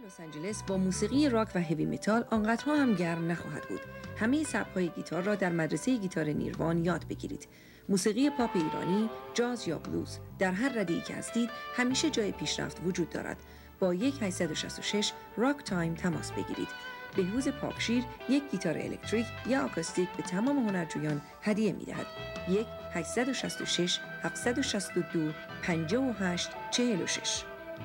لس آنجلس با موسیقی راک و هوی متال آنقدرها هم گرم نخواهد بود. همه سبک‌های گیتار را در مدرسه گیتار نیروان یاد بگیرید. موسیقی پاپ ایرانی، جاز یا بلوز، در هر رده‌ای که هستید همیشه جای پیشرفت وجود دارد. با 1866 راک تایم تماس بگیرید. بهروز پاکشیر یک گیتار الکتریک یا آکوستیک به تمام هنرجویان هدیه می‌دهد. 1-866-762-58-46.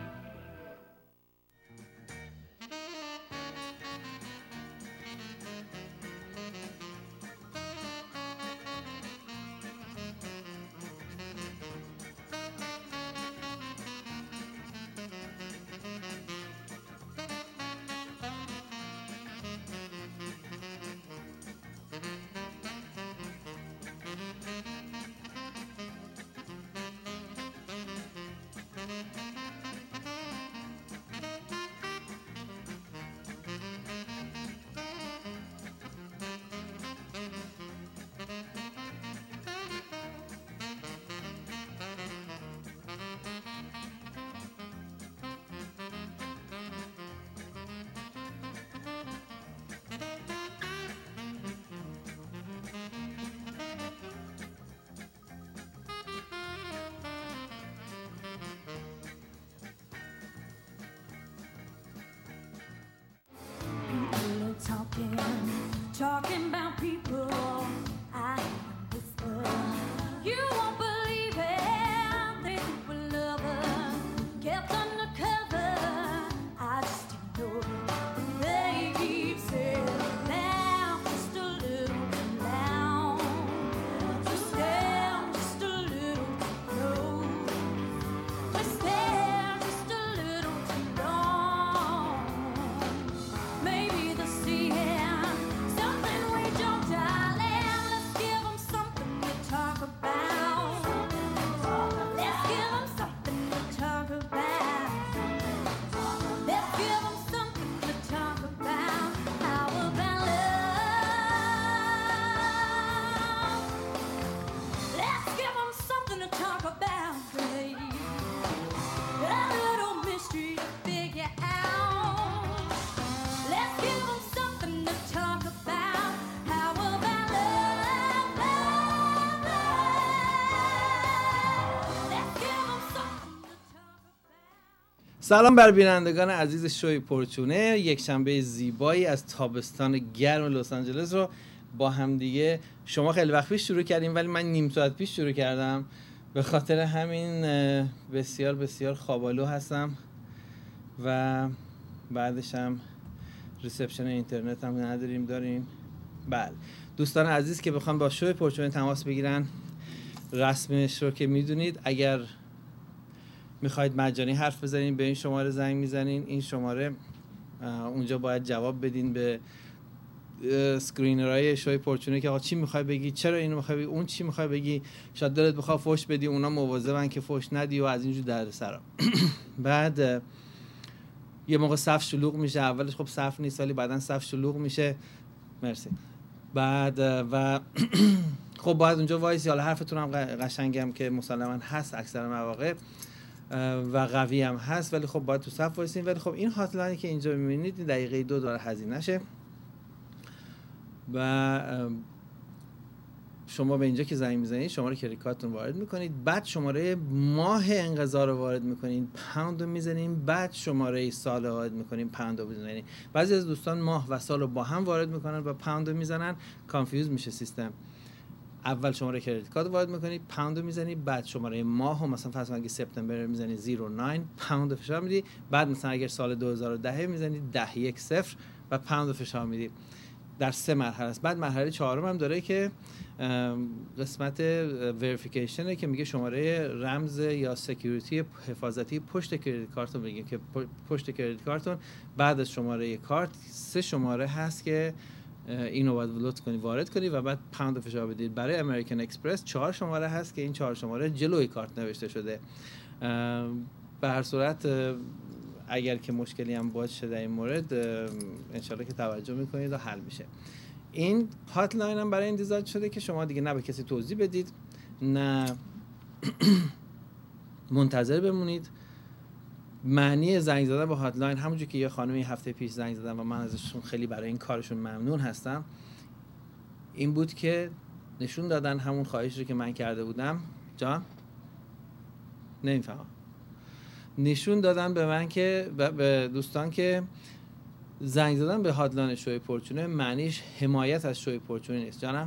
Talking about people I whisper. You won't believe it. They think we're lovers, kept undercover. I just ignore it. They keep saying now, just a little now, just down, just a little low. They stand just a little too long. Maybe the sea. سلام بر بینندگان عزیز شوی پرچونه. یک شنبه زیبایی از تابستان گرم لس آنجلس رو با هم دیگه شما خیلی وقت پیش شروع کردیم ولی من نیم ساعت پیش شروع کردم. به خاطر همین بسیار بسیار خوابالو هستم و بعدش هم ریسپشن اینترنت هم نداریم. بله دوستان عزیز که بخوام با شوی پرچونه تماس بگیرن، رسمش رو که میدونید. اگر میخواید مجانی حرف بزنین به این شماره زنگ میزنین. این شماره اونجا باید جواب بدین به اسکرینرهای شوی پرچونه که آقا چی میخوای بگی، چرا اینو میخوای بگی، اون چی میخوای بگی، شاید دلت بخواد فوش بدی، اونا مواظبن که فوش ندی و از اینجور دردسرا. بعد یه موقع صف شلوغ میشه، اولش خب صف نیست ولی بعدن صف شلوغ میشه. مرسی. بعد و خب باید اونجا وایسی. حالا حرفتون هم قشنگم که مسلما هست اکثر مواقع و قوی هم هست، ولی خب باید تو صف وایسین. ولی خب این هاتلاینی که اینجا میبینید دقیقه 2 دلار هزینه شه و شما به اینجا که زنگ میزنید شماره کریدیت کارتتون وارد میکنید، بعد شماره ماه انقضا رو وارد میکنید، پوند رو میزنید، بعد شماره سال رو وارد میکنید، پوند رو میزنید. بعضی از دوستان ماه و سال رو با هم وارد میکنن و پوند رو میزنن، کانفیوز میشه سیستم. اول شماره کریدیت کارت وارد میکنید، پوند رو میزنید، بعد شماره ماه رو مثلا فرض کنید اگه سپتامبر میزنید 09 پوند رو فشار میدید، بعد مثلا اگر سال 2010 میزنید 1010 و پوند رو فشار میدید. در 3 مرحله است. بعد مرحله 4 هم داره که قسمت وریفیکیشنه که میگه شماره رمز یا سکیوریتی حفاظتی پشت کریدیت کارت رو میگه که پشت کریدیت کارتون بعد از شماره کارت 3 شماره هست که اینو باید لطف کنی وارد کنی و بعد پوند فشار بدید. برای امریکن اکسپرس 4 شماره هست که این 4 شماره جلوی کارت نوشته شده. به هر صورت اگر که مشکلی هم باشه در این مورد انشالله که توجه میکنید و حل میشه. این هاتلاین هم برای این دیزاین شده که شما دیگه نه به کسی توضیح بدید نه منتظر بمونید معنی زنگ زدن به هاتلاین، همونجور که یه خانمی هفته پیش زنگ زدن و من ازشون خیلی برای این کارشون ممنون هستم، این بود که نشون دادن همون خواهش رو که من کرده بودم. جان نمیفهمم. نشون دادن به من که به دوستان که زنگ زدن به هاتلاین شوی پورچونه معنیش حمایت از شوی پورچونه نیست. جانم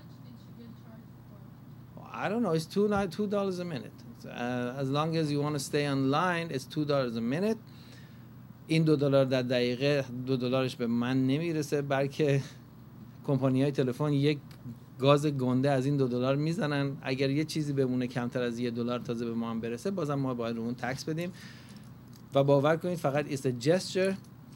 I don't know, it's $2 a minute. As long as you want to stay online, it's $2 a minute. این $2 در دقیقه $2 به من نمیرسه، بلکه کمپانی‌های تلفن یک گاز گنده از این $2 میزنن. اگر یه چیزی بمونه کمتر از $1 تازه به ما هم برسه، بازم ما باید رو اون تکس بدیم. و باور کنید فقط it's a gesture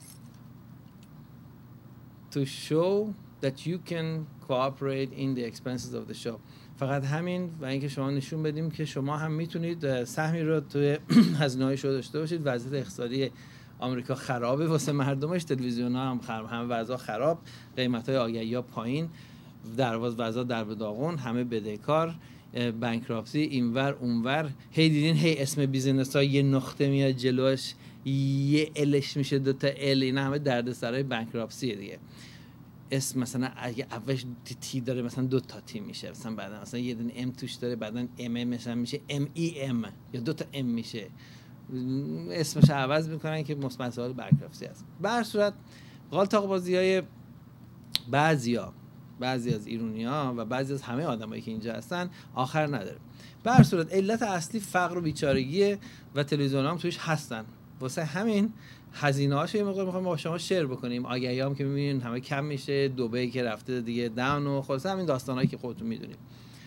to show that you can cooperate in the expenses of the show. فقط همین و اینکه شما نشون بدیم که شما هم میتونید سهمی رو توی هزینه‌های شو داشته باشید. وضعیت اقتصادی آمریکا خرابه واسه مردمش، تلویزیون‌ها هم همه وضع خراب، قیمت‌های آگهی‌ها پایین، وضع در به داغون، همه بدهکار، بانکراپسی اینور اونور. هی دیدین هی اسم بیزینس‌ها یه نقطه میاد جلوش، یه الش میشه 2 تا ال، اینا همه دردسرای بانکراپسیه دیگه. اسم مثلا اگه اولش تی داره مثلا 2 تا تی میشه، مثلا بعدا مثلا یه دونه ام توش داره، بعدا ام مثلا میشه ام ای ام یا 2 تا ام میشه، اسمش عوض میکنن که مسئله بانکراپسی است. به هر صورت غالطاق بازیای بعضی از ایرانی‌ها و بعضی از همه آدمایی که اینجا هستن آخر نداره. به هر صورت علت اصلی فقر و بیچارگی و تلویزیون‌ها هم توش هستن. واسه همین هزینه‌هاشو یه موقع می‌خوام با شما شیر بکنیم. آگهی‌هام که می‌بینین همه کم میشه، دبی که رفته دیگه داون و خلاص همین داستانایی که خودتون می‌دونید.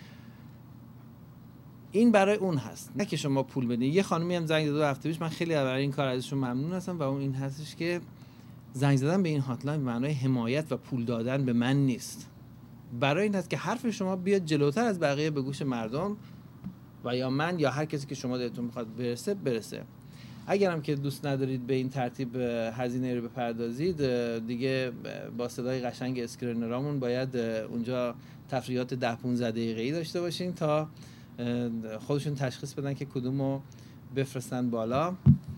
این برای اون هست، نه که شما پول بدین. یه خانمی هم زنگ زد 2 هفته پیش، من خیلی برای این کار ازشون ممنون هستم و اون این هستش که زنگ زدن به این هاتلاین معنای حمایت و پول دادن به من نیست. برای این هست که حرف شما بیاد جلوتر از بقیه به گوش مردم و یا من یا هر کسی که شما دلتون میخواد برسه. اگرم که دوست ندارید به این ترتیب هزینه رو بپردازید، دیگه با صدای قشنگ اسکرینرامون باید اونجا تفریحات 10-15 دقیقه‌ای داشته باشین تا خودشون تشخیص بدن که کدومو بفرستن بالا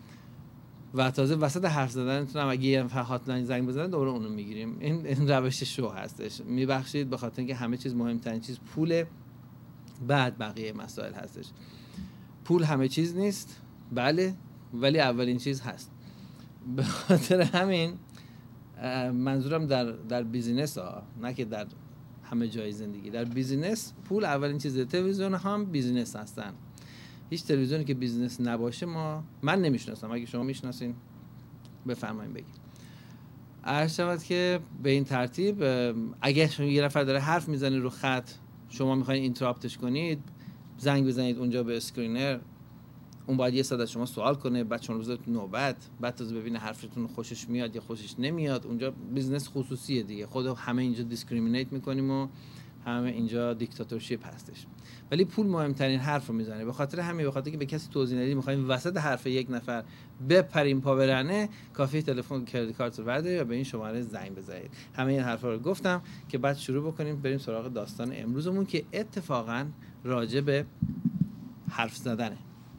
و تازه وسط حرف زدنتون هم اگه یه هاتلاین زنگ بزنن دوباره اونو میگیریم. این روش شو هستش. میبخشید به خاطر اینکه همه چیز مهمترین چیز پوله، بعد بقیه مسائل هستش. پول همه چیز نیست، بله، ولی اولین چیز هست. به خاطر همین منظورم در بیزینس ها، نه که در همه جای زندگی. در بیزینس پول اولین چیزه. تلویزیون هم بیزینس هستن. هیچ تلویزیونی که بیزینس نباشه من نمیشناسم. اگه شما میشناسین بفرمایید بگید. عرض شود که به این ترتیب اگه شما یه نفر داره حرف میزنه رو خط، شما میخواین اینتراپتش کنید، زنگ بزنید اونجا به اسکرینر، اون باید یه صد از شما سوال کنه، بعد چون روزتون نوبت، بعد تازه ببینه حرفتون خوشش میاد یا خوشش نمیاد. اونجا بیزنس خصوصیه دیگه. خود همه اینجا دیسکریمینیت میکنیم و همه اینجا دیکتاتورشیپ هستش. ولی پول مهمترین حرف رو میزنه. به خاطر که به کسی توضیح ندید میخوایم وسط حرف یک نفر بپریم پا برنه، کافی تلفن کردیت کارت رو بردارید و به این شماره زنگ بزنید. همه این حرفا رو گفتم که بعد شروع بکنیم بریم سراغ داستان امروزمون که اتفاقا راجع به حرف زدنه.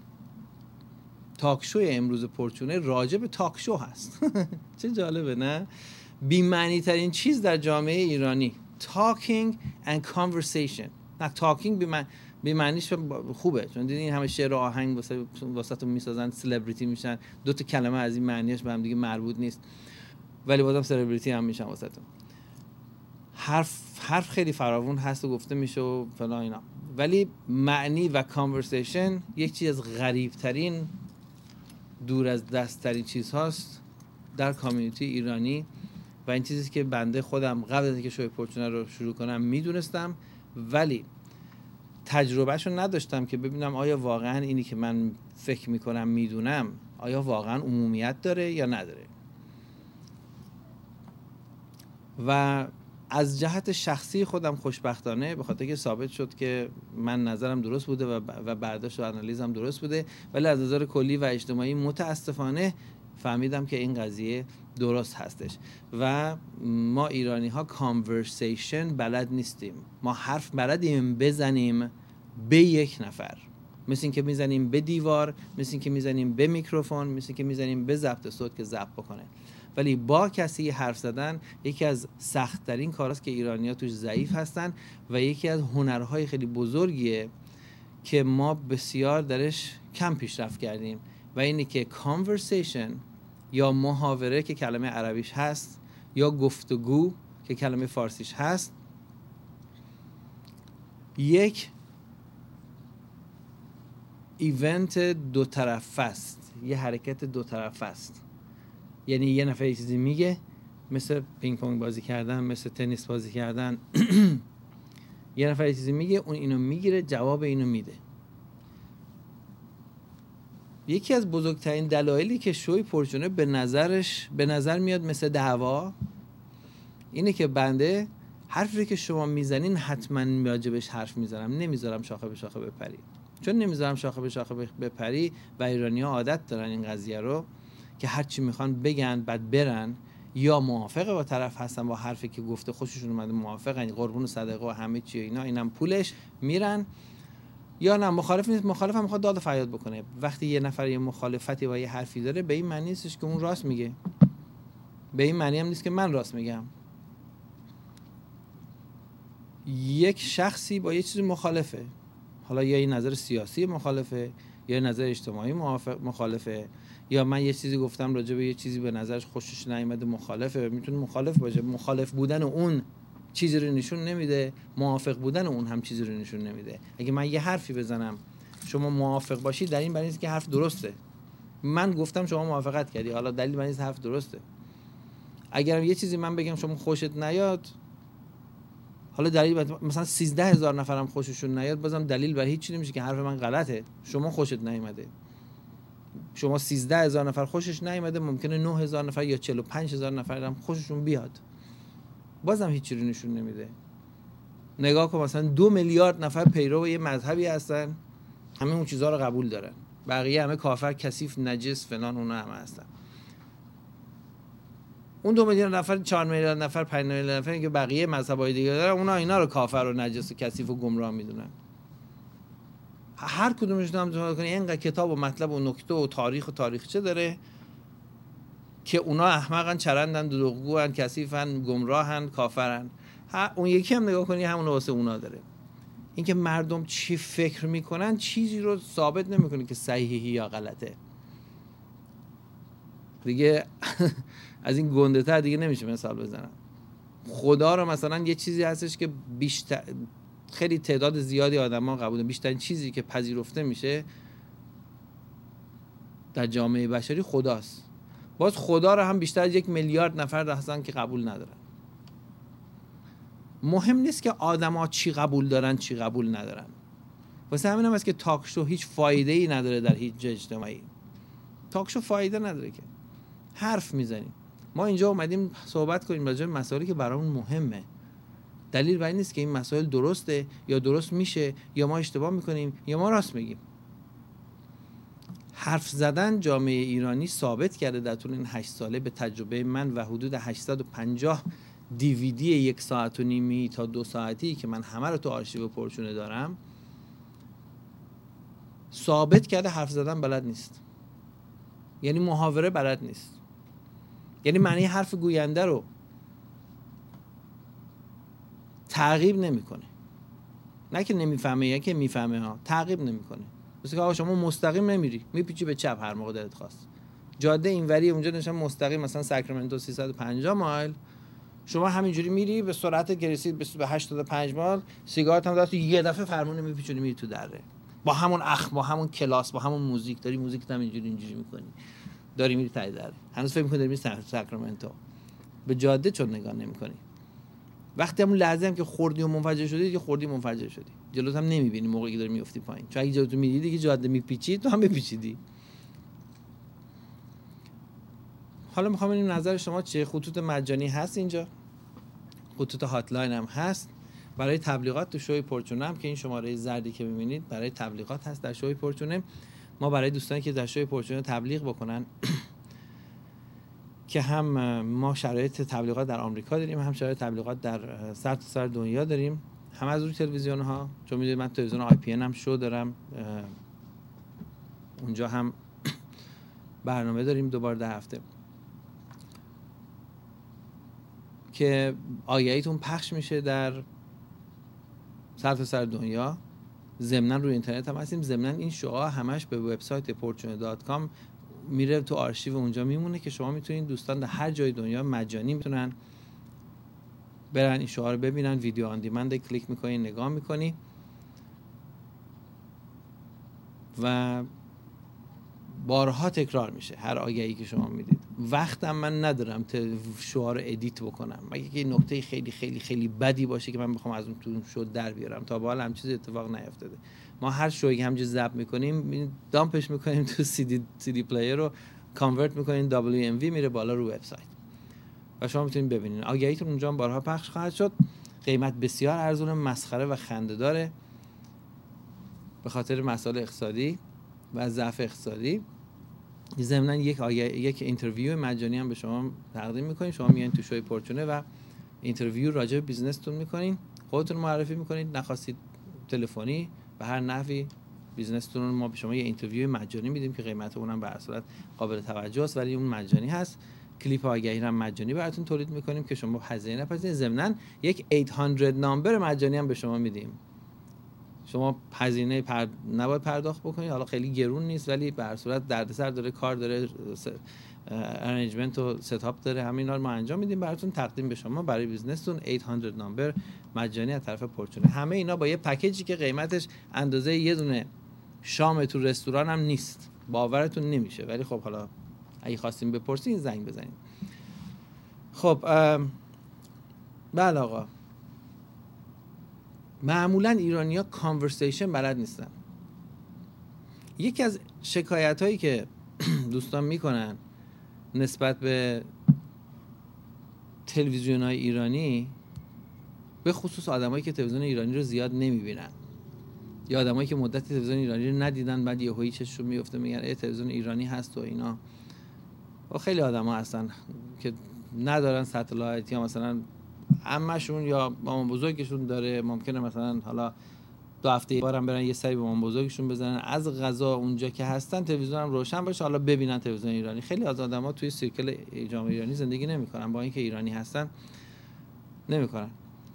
تاک شو امروز پورچونه راجع به تاک شو هست. چه جالبه نه؟ بی‌معنی ترین چیز در جامعه ایرانی، talking and conversation. نه talking بی‌معنیش خوبه، چون دیدین همه شعر و آهنگ واسهتون میسازن، سلبریتی میشن، 2 تا کلمه از این معنیش به هم دیگه مربوط نیست، ولی بازم سلبریتی هم میشن واسهتون. حرف خیلی فراوون هست و گفته میشه و فلان اینا، ولی معنی و conversation یک چیز از غریب ترین، دور از دست ترین چیز هاست در کامیونیتی ایرانی و این چیزی که بنده خودم قبل از اینکه شوی پورچونه رو شروع کنم میدونستم، ولی تجربهشو نداشتم که ببینم آیا واقعا اینی که من فکر میکنم میدونم آیا واقعا عمومیت داره یا نداره. و از جهت شخصی خودم خوشبختانه به خاطر که ثابت شد که من نظرم درست بوده و برداشت و انالیزم درست بوده، ولی از نظر کلی و اجتماعی متاسفانه فهمیدم که این قضیه درست هستش و ما ایرانی ها کانورسیشن بلد نیستیم. ما حرف بلدیم بزنیم به یک نفر، مثل این که میزنیم به دیوار، مثل این که میزنیم به میکروفون، مثل این که میزنیم به ضبط صوت که ضبط بکنه. ولی با کسی حرف زدن یکی از سخت‌ترین کاراست که ایرانی‌ها توش ضعیف هستن و یکی از هنرهای خیلی بزرگیه که ما بسیار درش کم پیشرفت کردیم و اینه که conversation یا محاوره که کلمه عربیش هست یا گفتگو که کلمه فارسیش هست یک ایونت دو طرفه است، یه حرکت دو طرفه است. یعنی یه نفر یه چیزی میگه، مثل پینگ پونگ بازی کردن، مثل تنیس بازی کردن یه نفر یه چیزی میگه، اون اینو میگیره، جواب اینو میده. یکی از بزرگترین دلایلی که شوی پرچونه به نظر میاد مثل دعوا اینه که بنده حرفی که شما میزنین حتما راجبش حرف میزنم، نمیذارم شاخه به شاخه بپری. چون نمیذارم شاخه به شاخه بپری و ایرانی‌ها عادت دارن این قضیه رو که هر چی میخوان بگن بعد برن، یا موافق با طرف هستن با حرفی که گفته، خوششون اومده، موافقن، قربون و صدقه و همه چی اینا، اینم پولش، میرن. یا نه مخالف نیست، مخالف هم میخواد داد و فریاد بکنه. وقتی یه نفر یه مخالفتی با یه حرفی داره به این معنی نیستش که اون راست میگه، به این معنی هم نیست که من راست میگم. یک شخصی با یه چیزی مخالفه، حالا یا این نظر سیاسی مخالفه یا نظر اجتماعی مخالفه، یا من یه چیزی گفتم راجع به یه چیزی به نظرش خوشش نیامده مخالفه. میتونه مخالف باشه، مخالف بودن اون چیزی رو نشون نمیده، موافق بودن اون هم چیزی رو نشون نمیده. اگه من یه حرفی بزنم شما موافق باشی، در این معنی نیست که حرف درسته. من گفتم شما موافقت کردی، حالا دلیل بر این حرف درسته. اگرم یه چیزی من بگم شما خوشت نیاد، حالا دلیل مثلا 13000 نفرم خوششون نیاد، بازم دلیل بر هیچ چیزی نمیشه که حرف من غلطه. شما خوشت نیومده، شما 13000 نفر خوشش نیومده، ممکنه 9000 نفر یا 45000 نفر هم خوششون بیاد، بازم هیچ چیزی نشون نمیده. نگاه کن مثلا 2 میلیارد نفر پیرو یه مذهبی هستن، همه اون چیزها رو قبول دارن، بقیه همه کافر، کثیف، نجس، فلان، اونا همه هستن. اون 2 میلیون نفر، 4 میلیون نفر، 5 میلیون نفر که بقیه مذهبای دیگه دارن، اونا اینا رو کافر و نجس و کثیف و گمراه میدونن. هر کدومشون هم تو کنی اینقدر کتاب و مطلب و نکته و تاریخ و تاریخچه داره که اونا احمقن، چرندن، دروغگوان، کثیفن، گمراهن، کافرن. اون یکی هم نگاه کنی همون واسه اونا داره. اینکه مردم چی فکر میکنن چیزی رو ثابت نمیکنه که صحیحی یا غلطه. دیگه از این گنده تر دیگه نمیشه مثال بزنم. خدا رو مثلا یه چیزی هستش که بیشتر خیلی تعداد زیادی آدما قبول، بیشترین چیزی که پذیرفته میشه در جامعه بشری خداست. باز خدا رو هم بیشتر از 1 میلیارد نفر هستن که قبول ندارن. مهم نیست که آدما چی قبول دارن چی قبول ندارن. واسه همین هم هست که تاک شو هیچ فایده ای نداره در هیچ اجتماعی. تاک شو فایده نداره که حرف میزنیم. ما اینجا اومدیم صحبت کنیم راجع به مسائلی که برامون مهمه. دلیل بر این نیست که این مسائل درسته یا درست میشه یا ما اشتباه میکنیم یا ما راست میگیم. حرف زدن جامعه ایرانی ثابت کرده در طول این 8 ساله به تجربه من و حدود 850 دیویدی 1 ساعت و نیمی تا 2 ساعتی که من همه رو تو آرشیو پرچونه دارم، ثابت کرده حرف زدن بلد نیست. یعنی محاوره بلد نیست. یعنی معنی حرف گوینده رو تعقیب نمیکنه. نه که نمیفهمه یا که میفهمه ها، تعقیب نمیکنه. مثل که آقا شما مستقیم نمیری، میپیچی به چپ هر موقع دلت خواست. جاده اینوری اونجا نشون مستقیم، مثلا ساکرامنتو 350 مایل، شما همینجوری میری به سرعت گرسید به 85 مایل، سیگارت هم داشت، یه دفعه فرمون میپیچونی میری تو دره. با همون اخم، با همون کلاس، با همون موزیک، داری موزیک هم اینجوری میکنی، داری میری ته دره. هنوز فکر می‌کنی داری میری ساکرامنتو. به جاده چون نگاه نمی‌کنی. وقتی همون لحظه هم که خوردی و منفجر شدی، دیگه خوردی منفجر شدی. جلوت هم نمی‌بینی موقعی که داری میافتی پایین. چون اگه جلوتو می‌دیدی دیگه جاده میپیچید، تو هم میپیچیدی. حالا می‌خوام ببینیم نظر شما چیه. خطوط مجانی هست اینجا. خطوط هاتلاین هم هست. برای تبلیغات تو شوی پرچونه هم که این شماره زردی که می‌بینید برای تبلیغات هست در شوی پرچونه. ما برای دوستانی که در شوی پرچونه تبلیغ بکنن که هم ما شرایط تبلیغات در آمریکا داریم، هم شرایط تبلیغات در سرتاسر دنیا داریم، هم از روی تلویزیون ها، چون میدونید من تلویزیون آی پی ان هم شو دارم اونجا هم برنامه داریم دوباره در هفته که آگهیتون پخش میشه در سرتاسر دنیا. ضمناً روی اینترنت هم هستیم. ضمناً این شوها همش به وبسایت fortune.com میره تو آرشیو، اونجا میمونه که شما میتونید دوستان در هر جای دنیا مجانی میتونن برن این شوها رو ببینن. ویدیو آن دیمند کلیک میکنی نگاه میکنی و بارها تکرار میشه هر آگهی که شما میدید. وقتم من ندارم شوها رو ادیت بکنم مگه که نکته خیلی خیلی خیلی بدی باشه که من بخوام از اون تو شو در بیارم. تا به حال هم چیزی اتفاق نیفتاده. ما هر شویی که همینجوری ضبط میکنیم دامپش میکنیم تو سی دی پلییر رو کانورت میکنیم WMV میره بالا رو وبسایت و شما میتونید ببینید. آگهیتون اونجا هم بارها پخش خواهد شد. قیمت بسیار ارزون، مسخره و خنده‌داره به خاطر مسائل اقتصادی و ضعف اقتصادی. ضمناً یک اینترویو مجانی هم به شما تقدیم میکنیم. شما میایین تو شوی پورچونه و اینترویو راجع به بیزنستون میکنین، خودتون معرفی میکنید، نخواستید تلفنی به هر نحوی بیزنستون رو ما به شما یه اینترویو مجانی میدیم که قیمت اونم به هر صورت قابل توجه است ولی اون مجانی هست. کلیپ آگهی هم مجانی براتون تولید میکنیم که شما هزینه نپذیرید. ضمناً یک 800 نامبر مجانی هم به شما میدیم. شما هزینه نباید پرداخت بکنید، حالا خیلی گرون نیست ولی به هر صورت دردسر داره، کار داره، ارنیجمنت و ستاپ داره، همینا رو ما انجام میدیم براتون تقدیم به شما برای بیزنستون. 800 نامبر مجانی از طرف پورچونه. همه اینا با یه پکیجی که قیمتش اندازه یه دونه شام تو رستوران هم نیست، باورتون نمیشه. ولی خب حالا اگه خواستیم بپرسین زنگ بزنید. خب بله آقا، معمولا ایرانی‌ها کانورسیشن بلد نیستن. یکی از شکایت هایی که دوستان میکنن نسبت به تلویزیون های ایرانی، به خصوص آدمایی که تلویزیون ایرانی رو زیاد نمیبینن یا آدمایی که مدت تلویزیون ایرانی رو ندیدن بعد یهویی چششون میفته میگن ای تلویزیون ایرانی هست و اینا. و خیلی آدما هستن که ندارن ستلایت یا مثلا عمه‌شون یا مامان بزرگشون داره، ممکنه مثلا حالا 2 هفته یه بارم برن یه سری به مامان بزرگشون بزنن. از قضا اونجا که هستن تلویزیون هم روشن باشه حالا ببینن تلویزیون ایرانی. خیلی از آدما توی سیرکل جامعه ایرانی زندگی نمی‌کنن، با اینکه ایرانی هستن نمی‌کنن.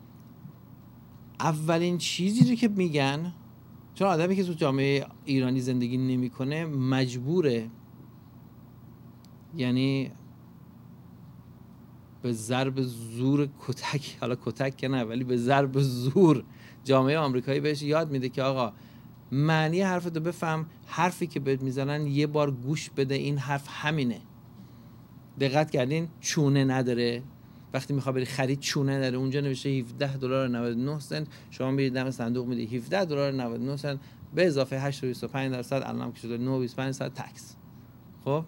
اولین چیزی رو که میگن، چون آدمی که تو جامعه ایرانی زندگی نمی‌کنه مجبوره، یعنی به ضرب زور کتک، حالا کتک که نه ولی به ضرب زور جامعه آمریکایی بهش یاد میده که آقا معنی حرفتو بفهم، حرفی که بهت میزنن یه بار گوش بده، این حرف همینه. دقت کردین چونه نداره؟ وقتی میخوای بری خرید چونه نداره، اونجا نوشته $17.99. شما میرید دم صندوق میدی $17.99 به اضافه 8.25% الان که شده 9.25% تکس. خب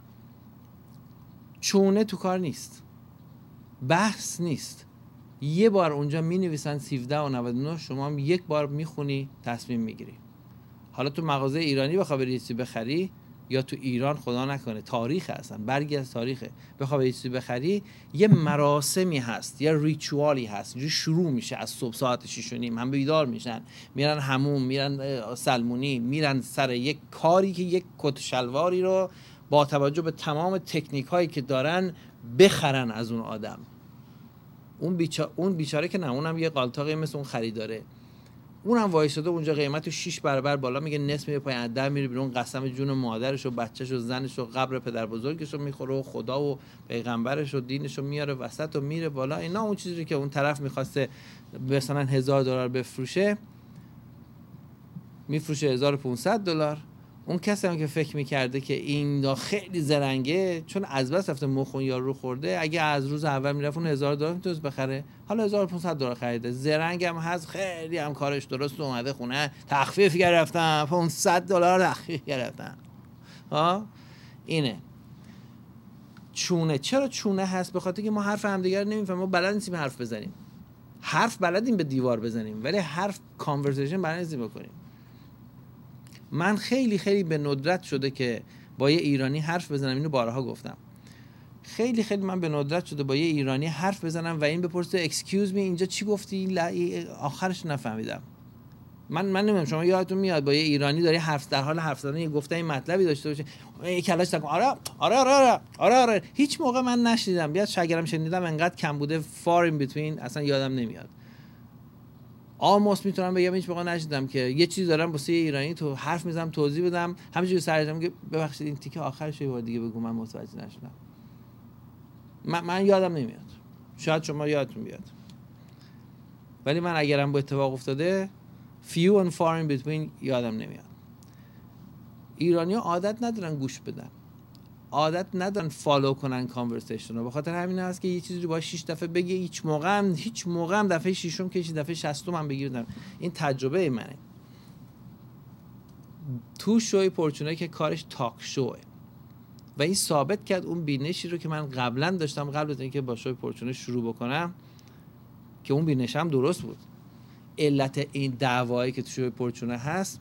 چونه تو کار نیست، بحث نیست. یه بار اونجا می نویسن 17.99، شما هم یک بار میخونی تصمیم میگیری. حالا تو مغازه ایرانی بخوای بری چیزی بخری یا تو ایران خدا نکنه تاریخ هستن، برگی از تاریخه، بخوای بری چیزی بخری یه مراسمی هست، یه ریچوالی هست. اینجوری شروع میشه از صبح ساعت 6:30 هم بیدار میشن، میرن حموم، میرن سلمونی، میرن سر یک کاری که یک کت شلواری رو با توجه به تمام تکنیک هایی که دارن بخرن از اون آدم. اون بیچاره که نه، اونم یه قالتاقی مثل اون خریداره، اونم وایساده اونجا قیمتو 6 برابر بالا میگه، نصف میره پایین، از 10 میره بیرون، قسم جون مادرش و بچه‌ش و زنش و قبر پدر بزرگش رو میخوره و خدا و پیغمبرش و دینش رو میاره وسط و میره بالا. اینا اون چیزی که اون طرف میخواسته مثلا $1000 بفروشه میفروشه $1500. اون کسی هم که فکر میکرده که این خیلی زرنگه، چون از بس رفته مخون یا رو خورده، اگه از روز اول میرفت اون $1000 میتونست بخره، حالا $1500 خریده. زرنگ هم هست، خیلی هم کارش درست اومده خونه، تخفیف گرفتم، $500 تخفیف گرفتم. اینه چونه. چرا چونه هست؟ به خاطر که ما حرف همدیگر نمیفهمیم، ما بلد نیستیم حرف بزنیم. حرف بلدیم به دیوار بزنیم ولی حرف کانورسیشن بلد نیستیم بکنیم. من خیلی خیلی به ندرت شده که با یه ایرانی حرف بزنم، اینو بارها گفتم، خیلی خیلی من به ندرت شده با یه ایرانی حرف بزنم و این بپرسه اکسکیوز می اینجا چی گفتی؟ آخرش نفهمیدم. من نمیدونم شما یادتون میاد با یه ایرانی داری در حال حرف زدن یه گفته این مطلبی داشته باشه یه کلاش تکون آره هیچ موقع من نشنیدم. بیاد شاگردم شنیدم انقدر کم بوده far in between اصلا یادم نمیاد. almost میتونم بگم هیچ موقع نشنیدم که یه چیزی دارم واسه یه ایرانی تو حرف میزنم توضیح بدم همینجوری سرجم که ببخشید این تیکه آخرش یه بار دیگه بگو من متوجه نشدم. من یادم نمیاد. شاید شما یادتون بیاد. ولی من اگرم با اتفاق افتاده few and far in between یادم نمیاد. ایرانی‌ها عادت ندارن گوش بدن. عادت ندارن فالو کنن کانورسیشن رو. به خاطر همین هست که یه چیزی رو باید 6 دفعه بگی هیچ موقع هم دفعه ششم که دفعه 60م هم بگیردم. این تجربه منه. تو شوی پورچونه که کارش تاک شوه و این ثابت کرد اون بینشی رو که من قبلا داشتم قبل از اینکه با شوی پورچونه شروع بکنم که اون بینشم درست بود. علت این دعوایی که تو شوی پورچونه هست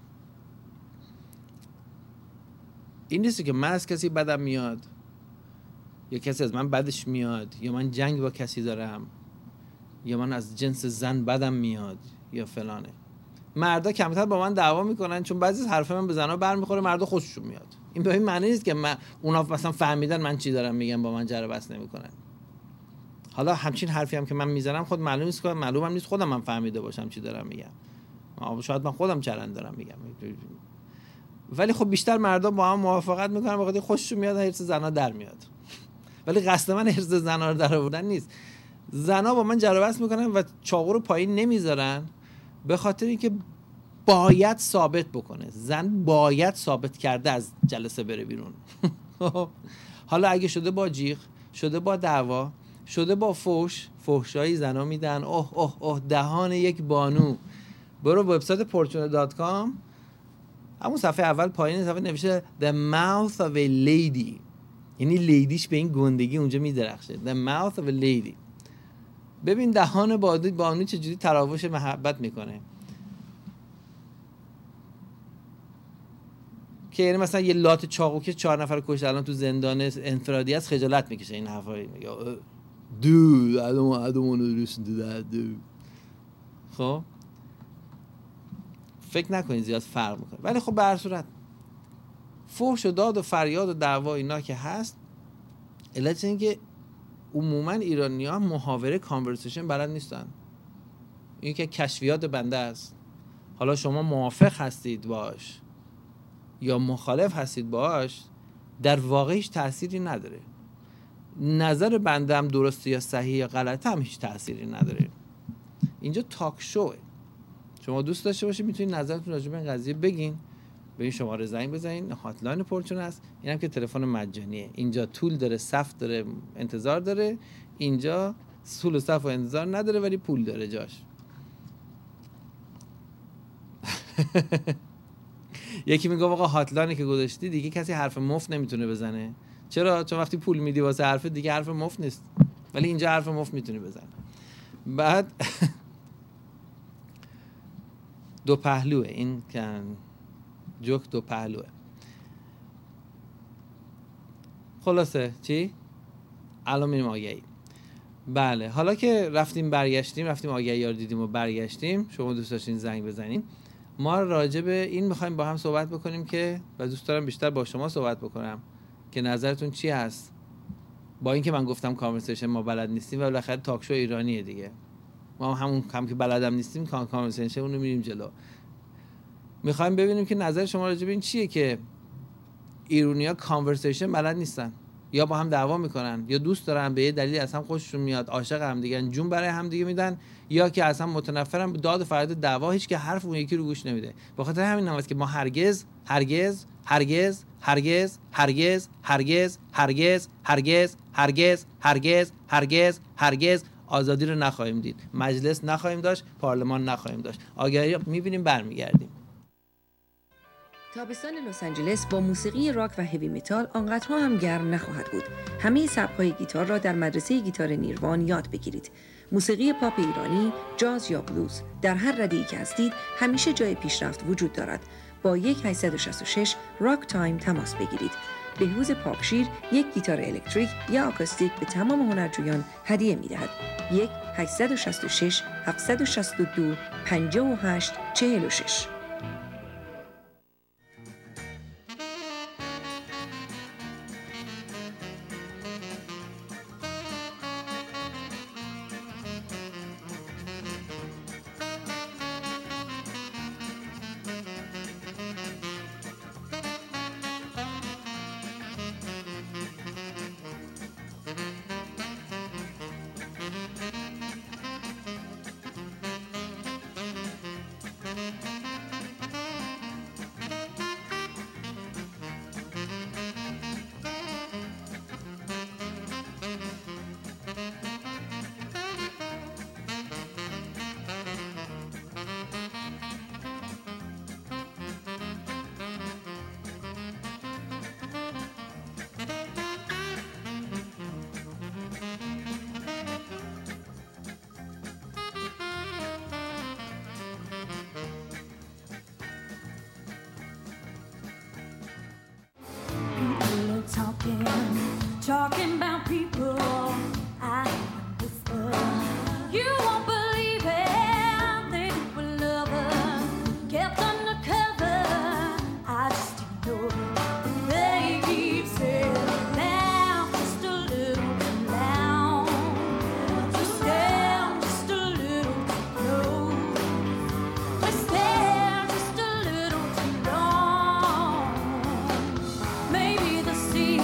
این نیست که من از کسی بدم میاد یا کسی از من بدش میاد یا من جنگ با کسی دارم یا من از جنس زن بدم میاد یا فلانه. مردا کمتر با من دعوا میکنن چون بعضی از حرف من به زنا برمیخوره، مردا خوششون میاد. این به این معنی نیست که اونا مثلا فهمیدن من چی دارم میگم با من جر بحث نمیکنن. حالا همچین حرفی هم که من میزنم خود معلومم نیست خودم من فهمیده باشم چی دارم میگم. شاید من خودم چرند دارم میگم. ولی خب بیشتر مردا با هم موافقت میکنن بخاطر خوششون میاد حرص زنا در میاد. ولی قصد من حرص زنا رو در آوردن نیست. زنا با من جر و بحث میکنن و چاقو رو پایین نمیذارن به خاطر اینکه باید ثابت بکنه. زن باید ثابت کرده از جلسه بره بیرون. حالا اگه شده با جیغ، شده با دعوا، شده با فحشایی زنا میدن اوه دهان یک بانو. برو وبسایت fortune.com همون صفحه اول پایین صفحه نوشته The mouth of a lady، یعنی لیدیش به این گندگی اونجا میدرخشه. The mouth of a lady. ببین دهان بانو چجوری تراوش محبت میکنه که یعنی مثلا یه لات چاقو که 4 نفر کشته الان تو زندان انفرادی است خجالت میکشه این حرفایی میگه dude I don't want to listen to that dude. خب فکر نکنید زیاد فرق میکنه. ولی خب به هر صورت فحش و داد و فریاد و دعوا اینا که هست علت این که عموما ایرانی‌ها محاوره کانورسیشن بلد نیستن. این که کشفیات بنده است. حالا شما موافق هستید باش یا مخالف هستید باش در واقع هیچ تأثیری نداره. نظر بنده هم درسته یا صحیح یا غلطه هم هیچ تأثیری نداره. اینجا تاک شوه. شما دوست داشته باشید میتونید نظرتون راجع به این قضیه بگین. به این شماره زنگ بزنین. هاتلاین پورچون است. اینم که تلفن مجانیه. اینجا طول داره، صف داره، انتظار داره. اینجا طول و صف و انتظار نداره ولی پول داره جاش. یکی میگه آقا هاتلاینی که گذاشتی دیگه کسی حرف مفت نمیتونه بزنه. چرا؟ چون وقتی پول میدی واسه حرف دیگه حرف مفت نیست. ولی اینجا حرف مفت میتونی بزنه. بعد دو پهلوه این که جوک دو پهلوه. خلاصه چی؟ الان میریم آگهی. بله حالا که رفتیم آگهی رو دیدیم و برگشتیم، شما دوست داشتین زنگ بزنین. ما راجع به این میخوایم با هم صحبت بکنیم که و دوست دارم بیشتر با شما صحبت بکنم که نظرتون چی هست. با اینکه من گفتم کانورسیشن ما بلد نیستیم و بالاخره تاک شو ایرانیه دیگه. ما همون کم که بلدم نیستیم کانورسیشن اون رو میریم جلو. میخوایم ببینیم که نظر شما راجع به این چیه که ایرانی‌ها کانورسیشن بلد نیستن یا با هم دعوا میکنن یا دوست دارن به یه دلیل اصلا خوششون میاد عاشق هم دیگه جون برای هم دیگه میدن یا که اصلا متنفرن داد و فریاد دعوا هیچ که حرف اون یکی رو گوش نمیده. به خاطر همین نماست که ما هرگز هرگز هرگز هرگز هرگز هرگز هرگز هرگز هرگز هرگز هرگز هرگز آزادی رو نخواهیم دید. مجلس نخواهیم داشت، پارلمان نخواهیم داشت. آگهی میبینیم برمیگردیم. تابستان لس آنجلس با موسیقی راک و هیوی متال آنقدرها هم گرم نخواهد بود. همه سبک‌های گیتار را در مدرسه گیتار نیروان یاد بگیرید. موسیقی پاپ ایرانی، جاز یا بلوز، در هر رده‌ای که هستید همیشه جای پیشرفت وجود دارد. با 1-866 راک تایم تماس بگیرید. بهروز پاکشیر یک گیتار الکتریک یا آکوستیک به تمام هنرجویان هدیه می‌دهد. 1-866-762-58-46. Talking about people, I whisper. You won't believe it. They were lovers, kept undercover. I just ignore it. They keep saying, "Now just a little now, just down just a little low, just down just a little too long." Maybe the sea.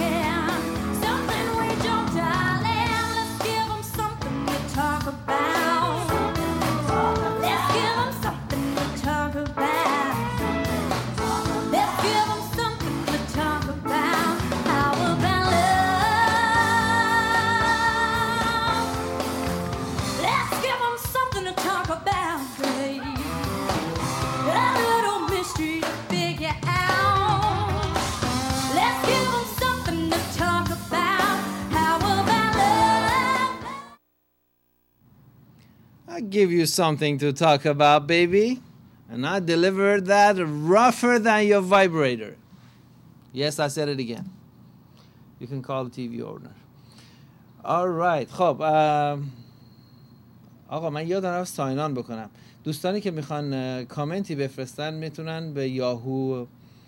Give you something to talk about, baby, and I delivered that rougher than your vibrator. Yes, I said it again. You can call the TV owner. All right. خب آقا من یادم رفت ساین آن بکنم. دوستانی که میخوان کامنتی بفرستن میتونن به یاهو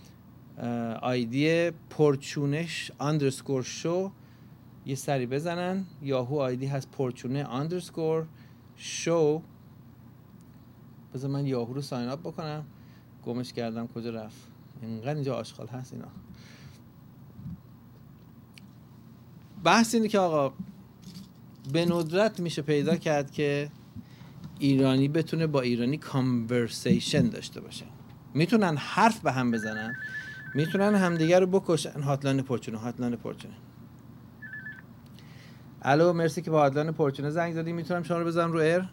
آیدی پرچونش اندرسکور شو یه سری بزنن. یاهو آیدی هست پرچونه اندرسکور شو. بذار من یاهو رو ساین اپ بکنم. گمش کردم کجا رفت. اینقدر اینجا آشغال هست اینا. بحث اینه که آقا به ندرت میشه پیدا کرد که ایرانی بتونه با ایرانی کانورسیشن داشته باشه. میتونن حرف به هم بزنن، میتونن همدیگه رو بکشن. هاتلاین پرچونه. الو، مرسی که با هاتلاین پرچونه زنگ زدی. میتونم شما رو بزنم رو ایر؟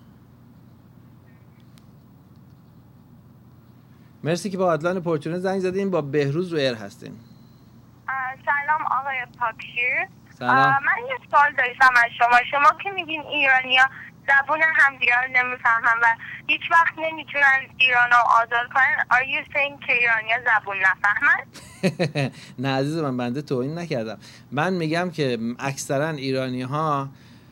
مرسی که با هاتلاین پرچونه زنگ زدین. با بهروز رو ایر هستیم. سلام آقای پاکشیر. سلام. من یه سوال داشتم از شما که میگین ایرانی‌ها زبون همدیگه رو نمیفهمن و هیچ وقت نمیتونن ایران رو آزاد کنن. Are you saying که ایرانی‌ها زبون نفهمن؟ نه عزیز من، بنده توهین نکردم. من میگم که اکثرا ایرانی‌ها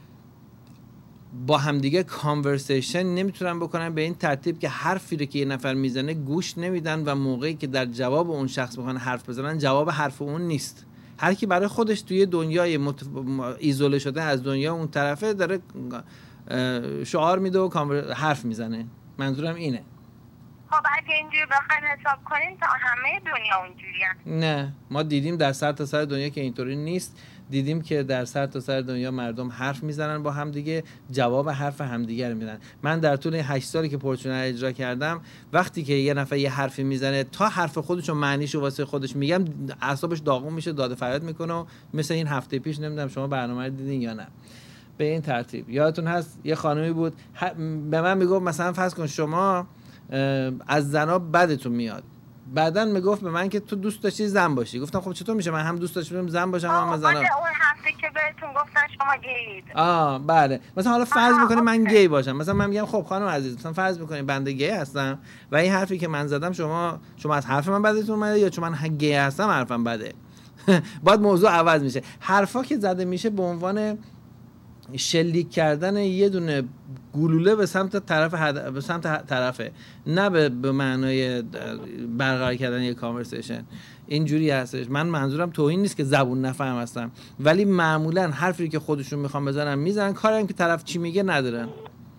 با همدیگه کانورسیشن نمیتونن بکنن به این ترتیب که حرفی رو که یه نفر میزنه گوش نمیدن و موقعی که در جواب اون شخص بخوان حرف بزنن جواب حرف اون نیست. هر کی برای خودش توی دنیای ایزوله شده از دنیا اون طرفه داره شعار میده و حرف میزنه. منظورم اینه. خب اگه اینجوری بخوایم حساب کنیم تا همه دنیا اونجوریه. نه، ما دیدیم در سر دنیا که اینطوری نیست. دیدیم که در سر دنیا مردم حرف میزنن با همدیگه، جواب حرف همدیگه رو میدن. من در طول 8 سالی که پرچونه اجرا کردم وقتی که یه نفر یه حرفی میزنه تا حرف خودش و معنیشو واسه خودش میگم اعصابش داغون میشه، داد و فریاد میکنه و مثل این هفته پیش نمیدونم شما برنامه رو دیدین یا نه. به این ترتیب یادتون هست یه خانمی بود به من میگفت مثلا فرض کن شما از زنا بدتون میاد، بعداً میگفت به من که تو دوست داشتی زن باشی. گفتم خب چطور میشه؟ من هم دوست داشتم زن باشم هم زن. اون هفته که بهتون گفتن شما گید. بله. مثلا حالا فرض میکنیم من گی باشم. مثلا من میگم خب خانم عزیز مثلا فرض میکنیم بنده گی هستم و این حرفی که من زدم شما از حرف من بدتون اومده یا چون من گی هستم حرفم بده؟ باید موضوع عوض میشه. حرفا که زده میشه به عنوان شلیک کردن یه دونه گلوله به سمت طرفه، نه به معنای برقرار کردن یه کانورسیشن. اینجوری هستش. من منظورم توهین نیست که زبون نفهم هستم، ولی معمولا حرفی که خودشون میخوان بزنن میزنن، کاری هم که طرف چی میگه ندارن.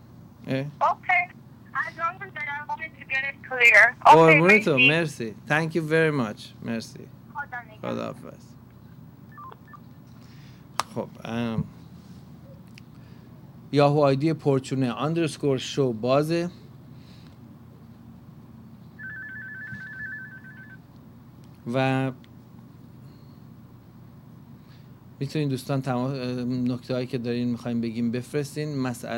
قربونت تو. مرسی. Thank you very much. مرسی. خداحافظ. خب یاهو آیدی پورچونه _ شو بازه. و میتونین دوستان تمام نکته هایی که دارین میخوایم بگیم بفرستین.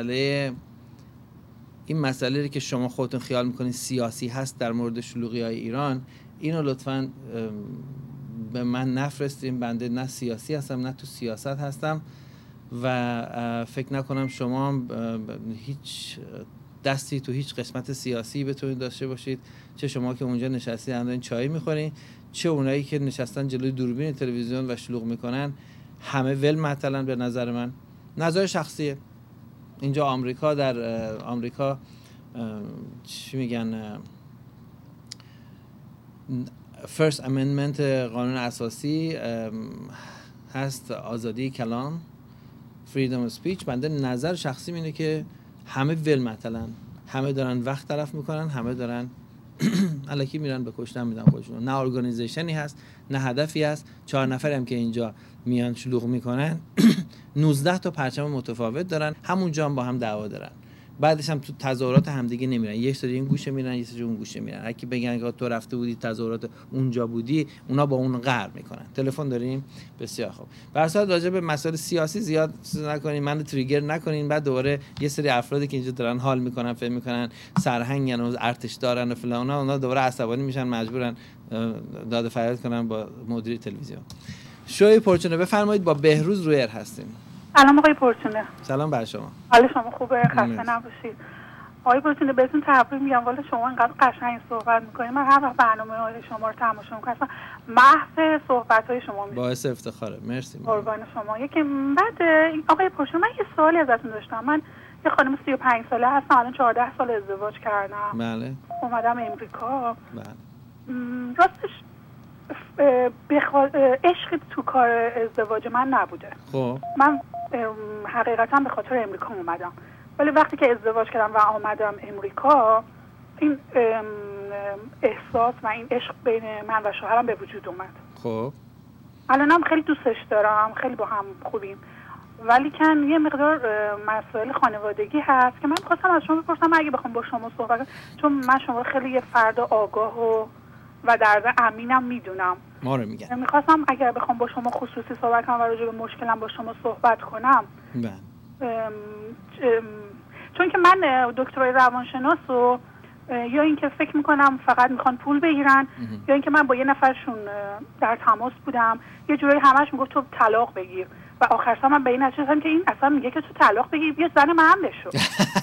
این مسئله که شما خودتون خیال میکنین سیاسی هست در مورد شلوغی های ایران، اینو لطفاً به من نفرستین. بنده نه سیاسی هستم نه تو سیاست هستم و فکر نکنم شما هیچ دستی تو هیچ قسمت سیاسی بتونید داشته باشید، چه شما که اونجا نشستی دارین چای میخورین، چه اونایی که نشستن جلوی دوربین تلویزیون و شلوغ میکنن. همه ول مثلا به نظر من، نظر شخصیه. اینجا آمریکا، در آمریکا چی میگن، First Amendment قانون اساسی هست، آزادی کلام، Freedom of Speech. بنده نظر شخصی اینه که همه ول مثلا، همه دارن وقت تلف میکنن، همه دارن الکی میرن به کشتن میدن خودشون. نه ارگانیزیشنی هست، نه هدفی هست. 4 نفر هم که اینجا میان شلوغ میکنن 19 تا پرچم متفاوت دارن، همونجا هم با هم دعوا دارن. بعدش هم تو تظاهرات همدیگه نمیرن، یک سری این گوشه میرن، یک سری اون گوشه میرن. هر کی بگن که تو رفته بودی تظاهرات اونجا بودی، اونا با اون قهر میکنن. تلفن داریم؟ بسیار خوب. به هر حال راجع به مسائل سیاسی زیاد چیز نکنین، منو تریگر نکنین. بعد دوباره یه سری افرادی که اینجا دارن حال میکنن، فکر میکنن سرهنگن و ارتش دارن و فلان، اونا دوباره عصبانی میشن، مجبورن داد فریاد کنن با مدیر تلویزیون. شوی پورچونه بفرمایید. با بهروز رویر هستیم. سلام آقای پورچونه. سلام بر شما. حال شما خوبه؟ خسته نباشید. آقای پورچونه بهتون تبریک میگم، والا شما انقدر قشنگ صحبت میکنید. من هر وقت برنامه‌های شما رو تماشا میکنم محو صحبت‌های شما میشم. باعث افتخاره. مرسی. قربان شما. یکی بعد آقای پورچونه من یه سوالی ازتون داشتم. من یه خانم 35 ساله هستم، الان 14 سال ازدواج کردم. بله. اومدم امریکا. بله. راستش عشق تو کار ازدواج من نبوده. خب من حقیقتا به خاطر امریکا اومدم، ولی وقتی که ازدواج کردم و آمدم امریکا، این احساس و این عشق بین من و شوهرم به وجود اومد. خب الانم خیلی دوستش دارم، خیلی با هم خوبیم، ولی کن یه مقدار مسائل خانوادگی هست که من می‌خواستم از شما بپرسم اگه بخوام با شما صحبت کنم، چون من شما خیلی یه فرد آگاه و در امینم میدونم. ما رو میگن. میخواستم اگر بخوام با شما خصوصی صحبت کنم و راجع به مشکلم با شما صحبت کنم. بله. چون که من دکترای روانشناس و یا اینکه فکر میکنم فقط میخوان پول بگیرن، یا اینکه من با یه نفرشون در تماس بودم، یه جورایی همش میگفت تو طلاق بگیر و آخر سر من به این نتیجه رسیدم که این اصلا میگه که تو طلاق بگیر بیا زن من بشو.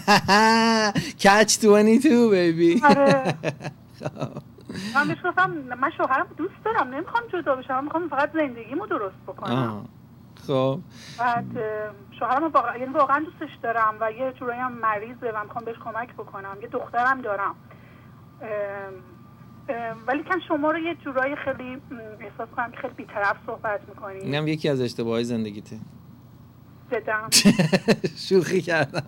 Catch 22 baby. آره. من میگفتم من شوهرم دوست دارم، نمیخوام جدا بشم، میخوام فقط زندگیمو درست بکنم. خب بعد شوهرم واقعا دوستش دارم و یه جورایی هم مریضه و میخوام بهش کمک بکنم. یه دخترم دارم، ولی کن شما رو یه جورایی خیلی احساس کنم که خیلی بی‌طرف صحبت میکنی. اینم یکی از اشتباهات زندگیته. زدم. شوخی کردم.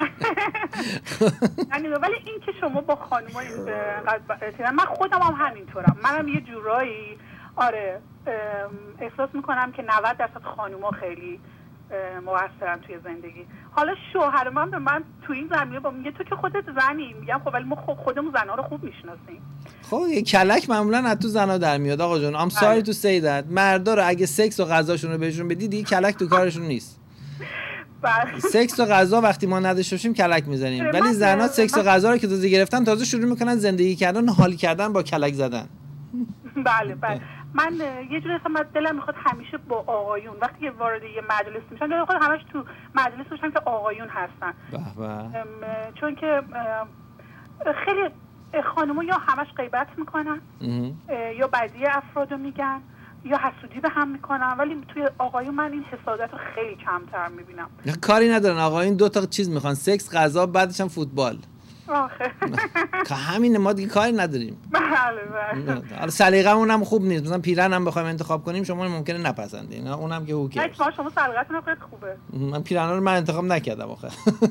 ولی این که شما با خانوما اینقدر، من خودم هم همینطورم. منم یه جورایی آره احساس میکنم که 90% خانوما خیلی موثرن توی زندگی. حالا شوهر من به من تو این زمینه با میگه تو که خودت زنی، میگم خب ولی ما خودمون زنا رو خوب میشناسیم. خب یه کلک معمولا از تو زنا در میاد آقا جون. ام ساری تو سیدت مردا رو اگه سکس و غذاشون رو بهشون بدی دیگه کلک تو کارشون نیست. سکس و غذا وقتی ما نداشته باشیم کلک میزنیم، ولی زنا سکس و غذا رو که تازه گرفتن تازه شروع میکنن زندگی کردن، حال کردن با کلک زدن. بله بله. من یه جوری اصلا دلم میخواد همیشه با آقایون وقتی که وارد یه مجلس میشن دلم میخواد همش تو مجلس باشن که آقایون هستن. چون که خیلی خانوما یا همش غیبت میکنن یا بدی افرادو میگن یا حسودی به هم میکنن، ولی توی آقایون من این حسادت رو خیلی کمتر میبینم. کاری ندارن آقایون، 2 تا چیز میخوان، سکس، غذا، بعدش هم فوتبال. آخه که همینه، ما دیگه کاری نداریم. بله. حالا سلیقه‌مون هم خوب نیست، مثلا پیرن هم بخوایم انتخاب کنیم شما ممکنه نپسندین، اونم که هوکر. شما سلیقه‌تون خیلی خوبه. من پیرنا رو من انتخاب نکردم آخه.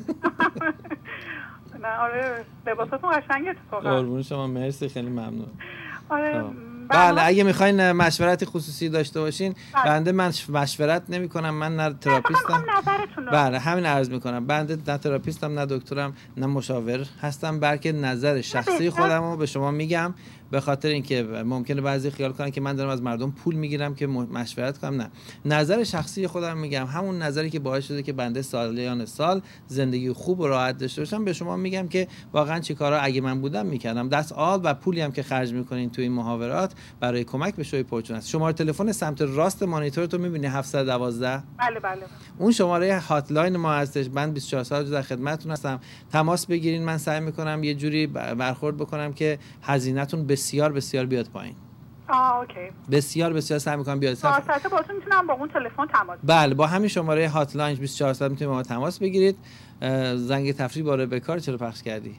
نه آره لباساتون قشنگه اتفاقا. قربون شما، مرسی، خیلی ممنون. آره بله اگه میخواین مشورت خصوصی داشته باشین، بنده من مشورت نمی‌کنم، من نه تراپیستم. بله همین عرض میکنم، بنده نه تراپیستم نه دکترم نه مشاور هستم، بلکه نظر شخصی خودمو به شما میگم، به خاطر اینکه ممکنه بعضی خیال کنن که من دارم از مردم پول میگیرم که مشورت کنم. نه، نظر شخصی خودم میگم، همون نظری که باعث شده که بنده سالیان سال زندگی خوب و راحت داشته باشم. به شما میگم که واقعا چی کارا اگه من بودم میکردم. دست آل و پولی هم که خرج میکنین توی این محاورات برای کمک به شوی پرچون است. شماره تلفن سمت راست مانیتورتو میبینی 712. بله. اون شماره هاتلاین ما هستش، من 24 ساعت در خدمتتون هستم. تماس بگیرین، من سعی میکنم یه جوری برخورد بکنم که هزینه‌تون بسیار بسیار بیاد پایین. اوکی. بسیار سعی میکنم بیاد. ساعت باهاتون میتونم با اون تلفن تماس. بله با همین شماره هاتلاین 24 ساعت میتونید با ما تماس بگیرید. زنگ تفریح با ربکا چرا پخش کردی؟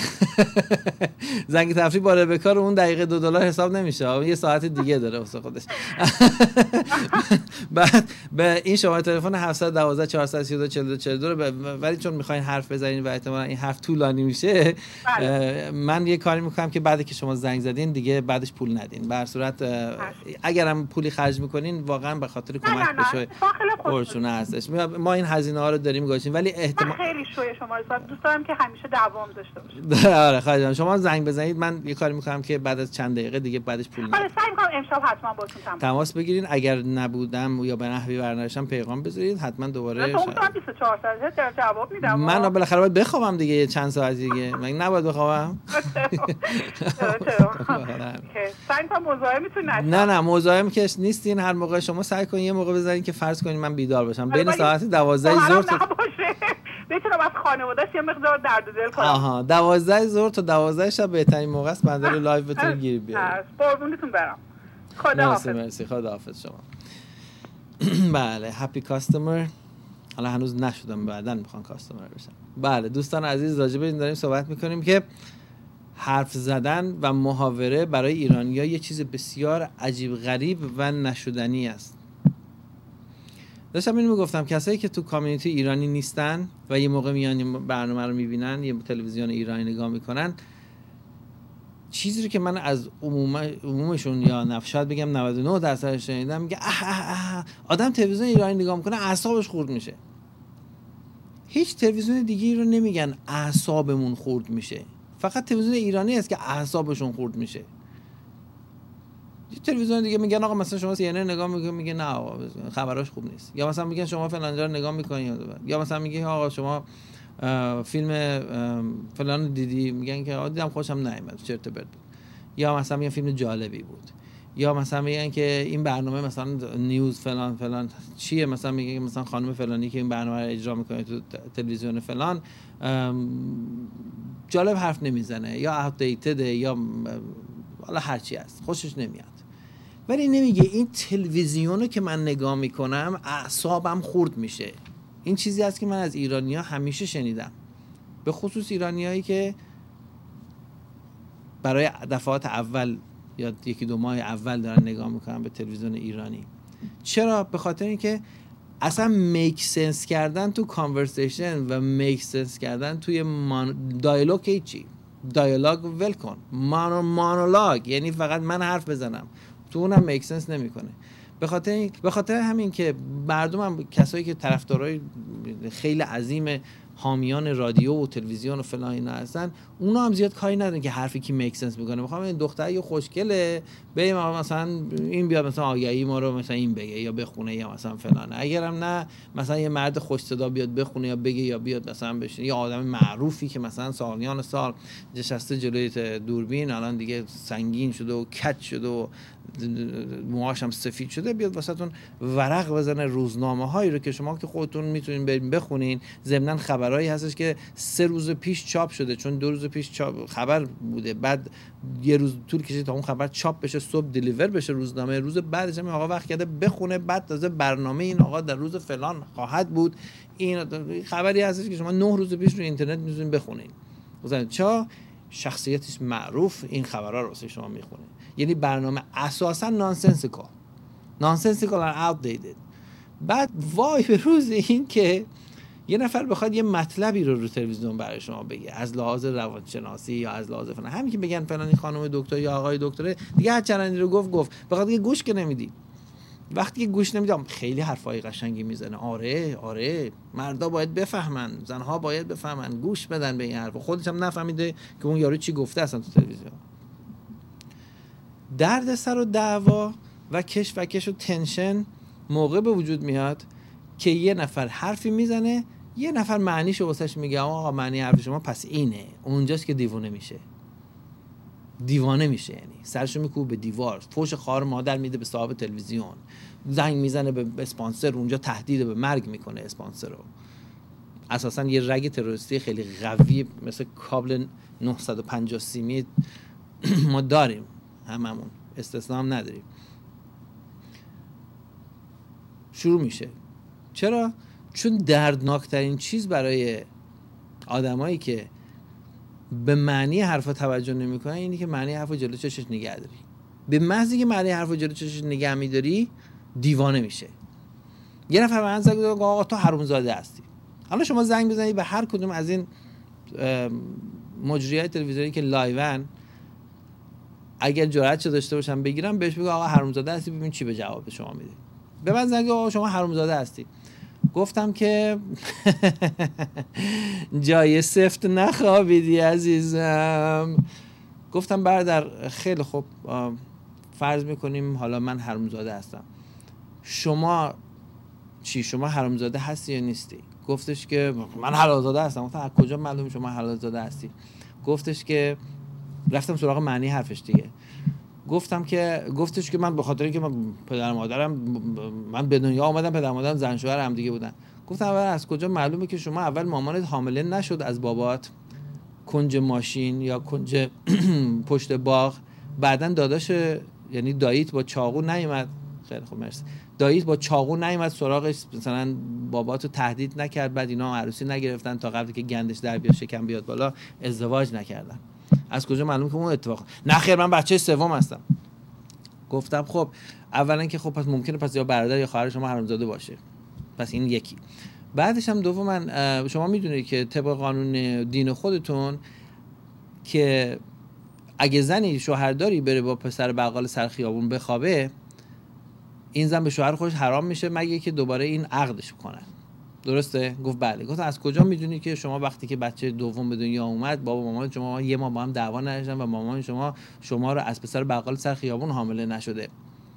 زنگ تفریح با ربکا رو اون دقیقه $2 حساب نمیشه، یه ساعت دیگه داره واسه خودش. بعد به این شماره تلفن 712 432 4242 رو ولی چون میخواین حرف بزنین و احتمالاً این حرف طولانی میشه، من یه کاری میکنم که بعد که شما زنگ زدین دیگه بعدش پول ندین. به هر صورت اگرم پولی خرج میکنین واقعا به خاطر کمک به پرچونه هستش. ما این هزینه ها رو داریم گذاشتیم، ولی احتمال خیلی شوی شما دوست دارم که همیشه دوام داشته باشه. آره خیلی شما زنگ بزنید، من یه کاری میکنم که بعد از چند دقیقه دیگه بعدش پول آره سعی میکنم امشب حتما باهاتون تماس بگیرین. اگر نبودم یا به نحوی برنامه‌شم پیغام بذارید، حتما دوباره 24 ساعت جواب میدم. من بالاخره باید بخوابم دیگه، چند ساعت دیگه من نباید بخوابم. سعی کنم مزاحمتون نشم. نه مزاحم که نیستین، هر موقع شما سعی کنین یه موقع بزنین که فرض کنین من بیدار باشم بین ساعت 12 ظهر تا بتونم از خانواده‌اش یه مقدار درد دل کنم. آها 12 ظهر تا 12 شب بهترین موقع است بنده رو لایو بتونید گیر بیارید. قربونتون برم. خداحافظ. مرسی خداحافظ شما. بله هپی کاستمر. حالا هنوز نشدم، بعداً میخوان کاستمر بشم. بله دوستان عزیز، راجع به این داریم صحبت میکنیم که حرف زدن و محاوره برای ایرانی‌ها یه چیز بسیار عجیب غریب و نشدنی است. داشتم اینو میگفتم کسایی که تو کامیونیتی ایرانی نیستن و یه موقع میان برنامه رو میبینن، یه تلویزیون ایرانی نگاه میکنن، چیزی رو که من از عمومشون یا شاید بگم 99% شنیدم، میگه آدم تلویزیون ایرانی نگاه میکنه اعصابش خورد میشه. هیچ تلویزیون دیگه رو نمیگن اعصابمون خورد میشه، فقط تلویزیون ایرانی است که اعصابشون خورد میشه. تلویزیون دیگه میگن آقا مثلا شما CNN نگاه میکنید، میگه نه آقا خبراش خوب نیست، یا مثلا میگن شما فلان جا رو نگاه میکنید، یا مثلا میگه آقا شما فیلم فلان دیدی، میگن که آقا دیدم خوشم نیومد چرت و پرت بود، یا مثلا میگن فیلم جالبی بود، یا مثلا میگن که این برنامه مثلا نیوز فلان چیه، مثلا میگه مثلا خانم فلانی که این برنامه رو اجرا میکنه تو تلویزیون فلان جالب حرف نمیزنه یا آپدیتد یا حالا هر چی هست خوشش نمیاد. ولی نمیگه این تلویزیونو که من نگاه میکنم اعصابم خورد میشه. این چیزی است که من از ایرانی‌ها همیشه شنیدم، به خصوص ایرانیایی که برای دفعات اول یا 1-2 ماه اول دارن نگاه میکنن به تلویزیون ایرانی. چرا؟ به خاطر اینکه اصلا میک سنس کردن تو کانورسیشن و میک سنس کردن توی دایالوگ چی؟ دیالوگ ول کن، مونولوگ یعنی فقط من حرف بزنم، تو اونم میک سنس نمیکنه. به خاطر همین که مردم هم کسایی که طرفدارای خیلی عظیم حامیان رادیو و تلویزیون و فلان اینا هستن، اونا هم زیاد کاری ندارن که حرفی کی میک سنس میکنه. میخوام این دختر یه خوشگله بریم مثلا این بیاد مثلا آگهی ما رو مثلا این بگه یا بخونه یا مثلا فلانه، اگرم نه مثلا یه مرد خوش صدا بیاد بخونه یا بگه یا بیاد مثلا بشینه، یا آدم معروفی که مثلا سالیان سال نشسته جلوی دوربین الان دیگه سنگین شده و کج شده و موهاش هم سفید شده بیاد واسهتون ورق بزنه روزنامه هایی رو که شما که خودتون میتونین برین بخونین. ضمن خبرایی هستش که 3 روز پیش چاپ شده، چون 2 روز پیش خبر بوده، بعد یه روز طول کشید تا اون خبر چاپ بشه، صبح دلیور بشه روزنامه، روز بعدش هم آقا وقت کرده بخونه، بعد تازه برنامه این آقا در روز فلان خواهد بود. این خبری هستش که شما 9 روز پیش رو اینترنت میتونین بخونین. مثلا چا شخصیتش معروف این خبرها رو واسه شما میخونه. یعنی برنامه اساسا نانسنسیکال and outdated. بعد وای به روز این که یه نفر بخواد یه مطلبی رو تلویزیون برای شما بگه از لحاظ روانشناسی یا از لحاظ فلان، همین که بگن فلانی خانم دکتر یا آقای دکتره دیگه هر چرندی رو گفت بخاطر که گوش که نمیدی. وقتی که گوش نمیدم خیلی حرفای قشنگی میزنه. آره مردا باید بفهمن، زنها باید بفهمن، گوش بدن به این حرف. خودش هم نفهمیده که اون یارو چی گفته اصلا تو تلویزیون. درد سر و دعوا و کش و تنشن موقع به وجود میاد که یه نفر حرفی میزنه، یه نفر معنیشو واسش میگه آقا معنی حرف شما پس اینه. اونجاست که دیوانه میشه، یعنی سرشو میکوبه به دیوار، فوش خار مادر میده به صاحب تلویزیون، زنگ میزنه به اسپانسر، اونجا تهدید به مرگ میکنه اسپانسر رو. اساسا یه رگ تروریستی خیلی قوی مثل کابل 950 سیمی ما داریم، هممون استثنا هم نداریم. شروع میشه. چرا؟ چون دردناکترین چیز برای آدمایی که به معنی حرفا توجه نمیکنن اینه که معنی حرفو جلو چشش نگه داری. به محضی که معنی حرفو جلو چشش نگه میداری دیوانه میشه. یه نفر به من زنگ زد آقا تو حرومزاده هستی. حالا شما زنگ بزنید به هر کدوم از این مجریای تلویزیونی که لایون، اگر جرأت داشته باشم بگیرم بهش بگم آقا حرومزاده هستی، ببین چی به جواب شما میده. به من زنگ آقا شما حرومزاده هستی. گفتم که جای سفت نخوابیدی عزیزم. گفتم برادر خیلی خوب، فرض میکنیم حالا من حرومزاده هستم، شما چی؟ شما حرومزاده هستی یا نیستی؟ گفتش که من حلالزاده هستم. گفتم از کجا معلوم شما حلالزاده هستی؟ گفتش که رفتم سراغ معنی حرفش دیگه. گفتش که من به خاطر اینکه من پدر مادرم، من به دنیا اومدم پدر مادرم زن شوهر هم دیگه بودن. گفتم اول از کجا معلومه که شما اول مامانت حامله نشد از بابات کنج ماشین یا کنج پشت باغ، بعدن داداش یعنی داییت با چاقو نیومد. خیلی خوب مرسی. داییت با چاقو نیومد سراغش، مثلا باباتو تهدید نکرد، بعد اینا عروسی نگرفتن تا قبل که گندش در بیاد شکم بیاد بالا ازدواج نکردن. از کجا معلوم که اون اتفاق؟ نه خیر من بچه سوم هستم. گفتم خب اولا که خب پس ممکنه پس یا برادر یا خواهر شما حرامزاده باشه، پس این یکی. بعدش هم دوما شما میدونید که طبق قانون دین خودتون که اگه زنی شوهرداری بره با پسر بقال سر خیابون بخوابه، این زن به شوهر خودش حرام میشه مگه که دوباره این عقدش کنن. درسته؟ گفت بله. گفتم از کجا میدونی که شما وقتی که بچه دوم به دنیا اومد بابا مامان شما یه ماه با هم دعوا نداشتن و مامان شما رو از پسر بقال سر خیابون حامله نشده؟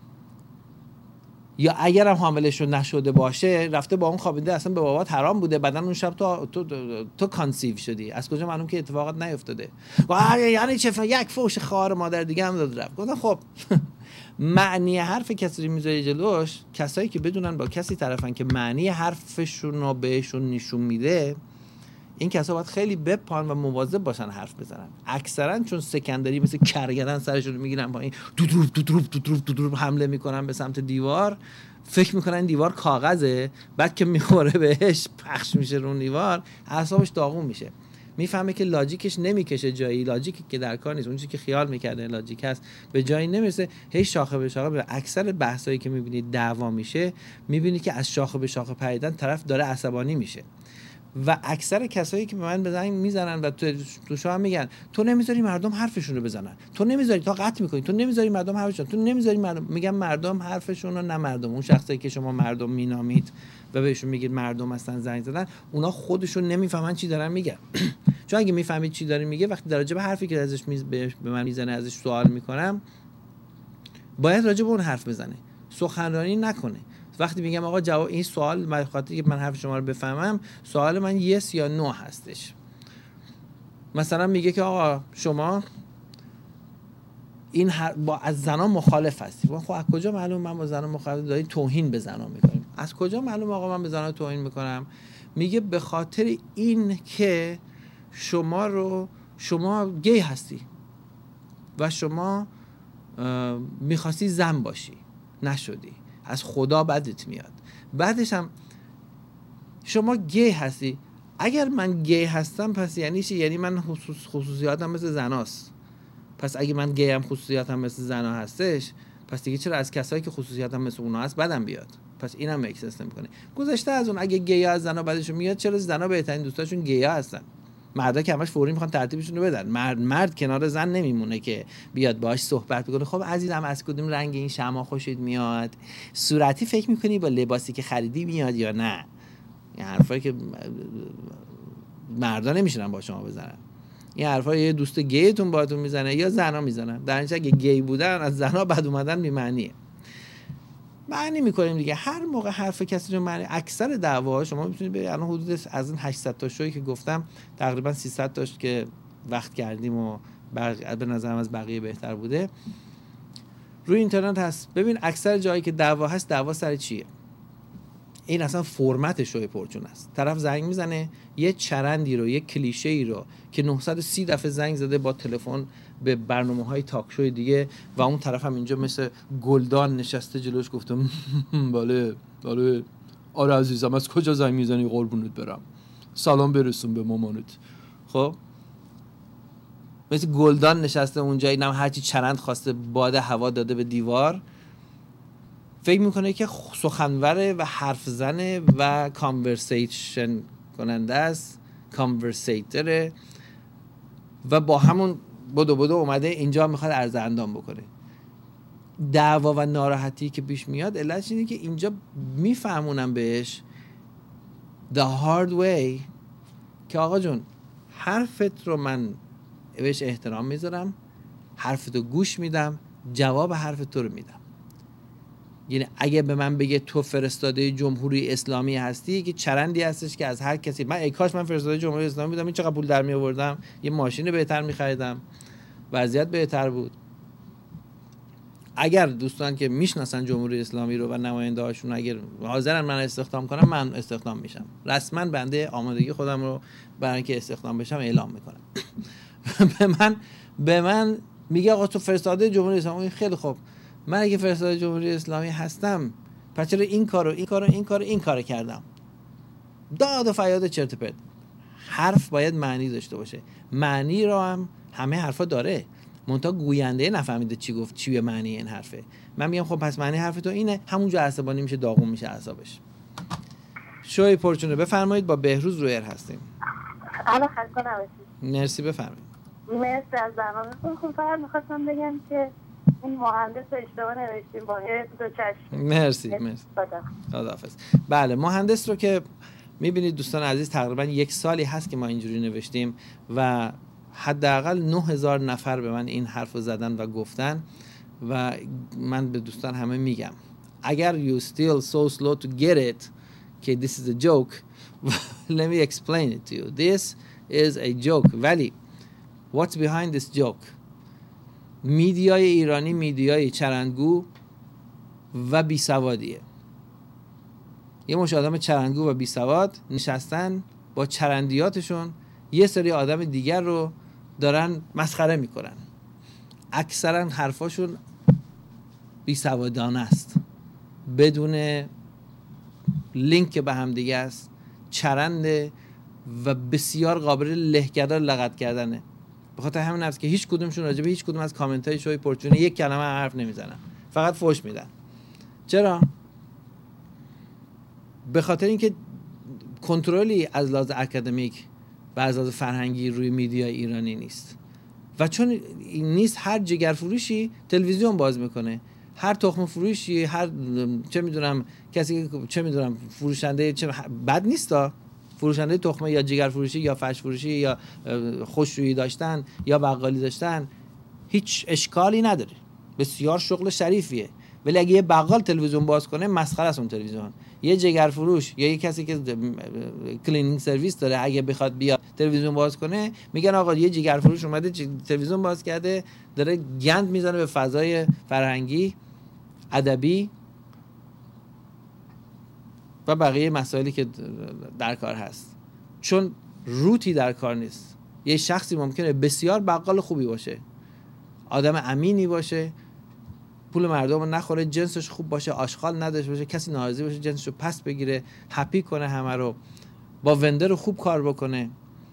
یا اگر هم حامله شو نشده باشه رفته با اون خوابیده، اصلا به بابات حرام بوده، بعدن اون شب تو کانسیو شدی، از کجا معلوم که اتفاقات نیفتاده؟ یعنی چه یک فوش خار مادر دیگه هم داد رفت. گفتم خب معنی حرف کسی رو میذاری جلوش، کسایی که بدونن با کسی طرفن که معنی حرفشون رو بهشون نشون میده، این کسا باید خیلی بپان و مواظب باشن حرف بزنن. اکثرا چون سکندری مثل کرگدن سرشون رو میگیرن پایین، دودروب حمله میکنن به سمت دیوار، فکر میکنن دیوار کاغذه، بعد که میخوره بهش پخش میشه رو دیوار، اعصابش داغون میشه، میفهمه که لاجیکش نمیکشه جایی، لاجیکی که در کار نیست، اون چیزی که خیال میکرده لاجیک هست به جایی نمیرسه، هی شاخه به شاخه. اکثر بحثایی که میبینید دعوا میشه، میبینید که از شاخه به شاخه پریدن طرف داره عصبانی میشه. و اکثر کسایی که به من بزنن میزنن و تو شما میگن تو نمیذاری مردم حرفشون رو بزنن، تو نمیذاری، تا قطع میکنی، تو نمیذاری مردم حرفشون، تو نمیذاری مردم. میگم مردم حرفشون رو، نه مردم، اون شخصایی که شما مردم مینامید و بهشون میگید مردم هستن زنگ زدن، اونا خودشون نمیفهمن چی دارن میگن. چون اگه میفهمید چی داره میگه، وقتی در راجع حرفی که ازش به من میزنه ازش سوال میکنم، باید راجع به اون حرف بزنه، سخنرانی نکنه. وقتی میگم آقا جواب این سوال، من خاطری که من حرف شما رو بفهمم، سوال من یس یا نو هستش. مثلا میگه که آقا شما این با از زنا مخالف هستی. خب از کجا معلوم من با زنا مخالف؟ داری توهین به زنا میکنیم. از کجا معلوم آقا من به زنا توهین میکنم؟ میگه به خاطر این که شما گی هستی و شما میخواستی زن باشی، نشدی، از خدا بدت میاد. بعدش هم شما گی هستی. اگر من گی هستم پس یعنی چی؟ یعنی من خصوصیاتم مثل زناست. پس اگه من گی هم خصوصیاتم مثل زنا هستش، پس دیگه چرا از کسایی که خصوصیاتم مثل اونا هست بدم بیاد؟ پس اینم اکسس نمی‌کنه. گذشته از اون اگه گی از زنا بدشون میاد، چرا زنا بهترین دوستاشون گی هستن؟ مردا که همش فوری میخوان ترتیبشون رو بدن. مرد کنار زن نمیمونه که بیاد باهاش صحبت بکنه. خب عزیزم از کدوم رنگ این شمع خوشت میاد؟ صورتی فکر میکنی با لباسی که خریدی میاد یا نه؟ این حرفایی که مردا نمیشونن با شما بزنن. این حرفا یه دوست گیتون باهاتون میزنه یا زنا میزنن. در نتیجه اگه گی بودن از زنا بد اومدن بی معنیه. معنی میکنیم دیگه. هر موقع حرف کسی رو معنی، اکثر دعواها شما میتونید برید الان حدود از این 800 تا شویی که گفتم تقریبا 300 تاش که وقت کردیم و به نظرم از بقیه بهتر بوده روی اینترنت هست. ببین اکثر جایی که دعوا هست، دعوا سر چیه؟ این اصلا فرمت شوی پرچون است. طرف زنگ میزنه یه چرندی رو، یه کلیشه‌ای رو که 930 دفعه زنگ زده با تلفن به برنامه‌های تاک شوی دیگه و اون طرف هم اینجا مثل گلدان نشسته جلوش گفتم بله آره عزیزم از کجا زنگ میزنی قربونت برم، سلام برسون به مامانت. خب مثل گلدان نشسته اونجا، اینم هرچی چرند خواسته باد هوا داده به دیوار، فکر میکنه که سخنوره و حرف زنه و کانورسیشن کننده است، کانورسیتره و با همون بدو اومده اینجا میخواد عرض اندام بکنه. دعوا و ناراحتی که پیش میاد علتش اینه که اینجا میفهمونم بهش the hard way که آقا جون حرفت رو من بهش احترام میذارم، حرفتو گوش میدم، جواب حرف تو رو میدم. یعنی اگه به من بگه تو فرستاده جمهوری اسلامی هستی، که چرندی هستش که از هر کسی، من ای کاش من فرستاده جمهوری اسلامی بودم، این چقدر پول در می آوردم، یه ماشین بهتر می خریدم، وضعیت بهتر بود. اگر دوستان که میشناسن جمهوری اسلامی رو و نماینده هاشون اگر حاضرن من استخدام کنم، من استخدام میشم. رسما بنده آمادگی خودم رو برای اینکه استخدام بشم اعلام میکنم. به من میگه آقا تو فرستاده جمهوری اسلامی، خیلی خوب، من اگه فرستاده جمهوری اسلامی هستم پس چرا این کارو کردم؟ داد و فریاد چرت و پرت. حرف باید معنی داشته باشه. معنی رو هم همه حرفا داره، منتها گوینده نفهمیده چی گفت، چی به معنی این حرفه. من میگم خب پس معنی حرف تو اینه، همونجا عصبانی میشه، داغون میشه اعصابش. شوی پرچونه بفرمایید، با بهروز رویر هستیم. الان خسته نباشید. مرسی بفرمایید. مرسی از برنامه‌تون. خب فقط می‌خواستم بگم که این مهندس اشتباه نوشتیم با دو چشم. مرسی. خداحافظ. بله مهندس رو که میبینید دوستان عزیز تقریبا 1 سالی هست که ما اینجوری نوشتیم و حداقل 9000 نفر به من این حرف رو زدن و گفتن و من به دوستان همه میگم اگر you still so slow to get it که this is a joke let me explain it to you. This is a joke. ولی what's behind this joke؟ میدیای ایرانی میدیای چرندگو و بیسوادیه. یه مش آدم چرندگو و بیسواد نشستن با چرندیاتشون یه سری آدم دیگر رو دارن مسخره میکنن. اکثرا حرفاشون بیسوادانه است، بدون لینک به هم دیگه است، چرنده و بسیار قابل لهکدار لغت کردنه. به خاطر همین است که هیچ کدومشون راجع به هیچ کدوم از کامنت های شوی پرچونه یک کلمه حرف نمیزنن، فقط فوش میدن. چرا؟ به خاطر اینکه کنترلی از لحاظ اکادمیک و از لحاظ فرهنگی روی میدیای ایرانی نیست و چون نیست هر جگرفروشی تلویزیون باز میکنه، هر تخم فروشی، هر چه میدونم کسی چه میدونم فروشنده بد نیستا، فروشنده تخمه یا جگر فروشی یا فرش فروشی یا خوشرویی داشتن یا بقالی داشتن هیچ اشکالی نداره، بسیار شغل شریفیه، ولی اگه یه بقال تلویزیون باز کنه مسخره است اون تلویزیون. یه جگرفروش یا یه کسی که کلینینگ سرویس داره اگه بخواد بیاد تلویزیون باز کنه میگن آقا یه جگرفروش اومده تلویزیون باز کرده داره گند میزنه به فضای فرهنگی، ادبی و بقیه مسائلی که در کار هست، چون روتی در کار نیست. یه شخصی ممکنه بسیار بقال خوبی باشه، آدم امینی باشه، پول مردم رو نخوره، جنسش خوب باشه، آشغال نداشته باشه، کسی ناراضی باشه جنسش رو پس بگیره، هپی کنه همه رو، با وندر خوب کار بکنه،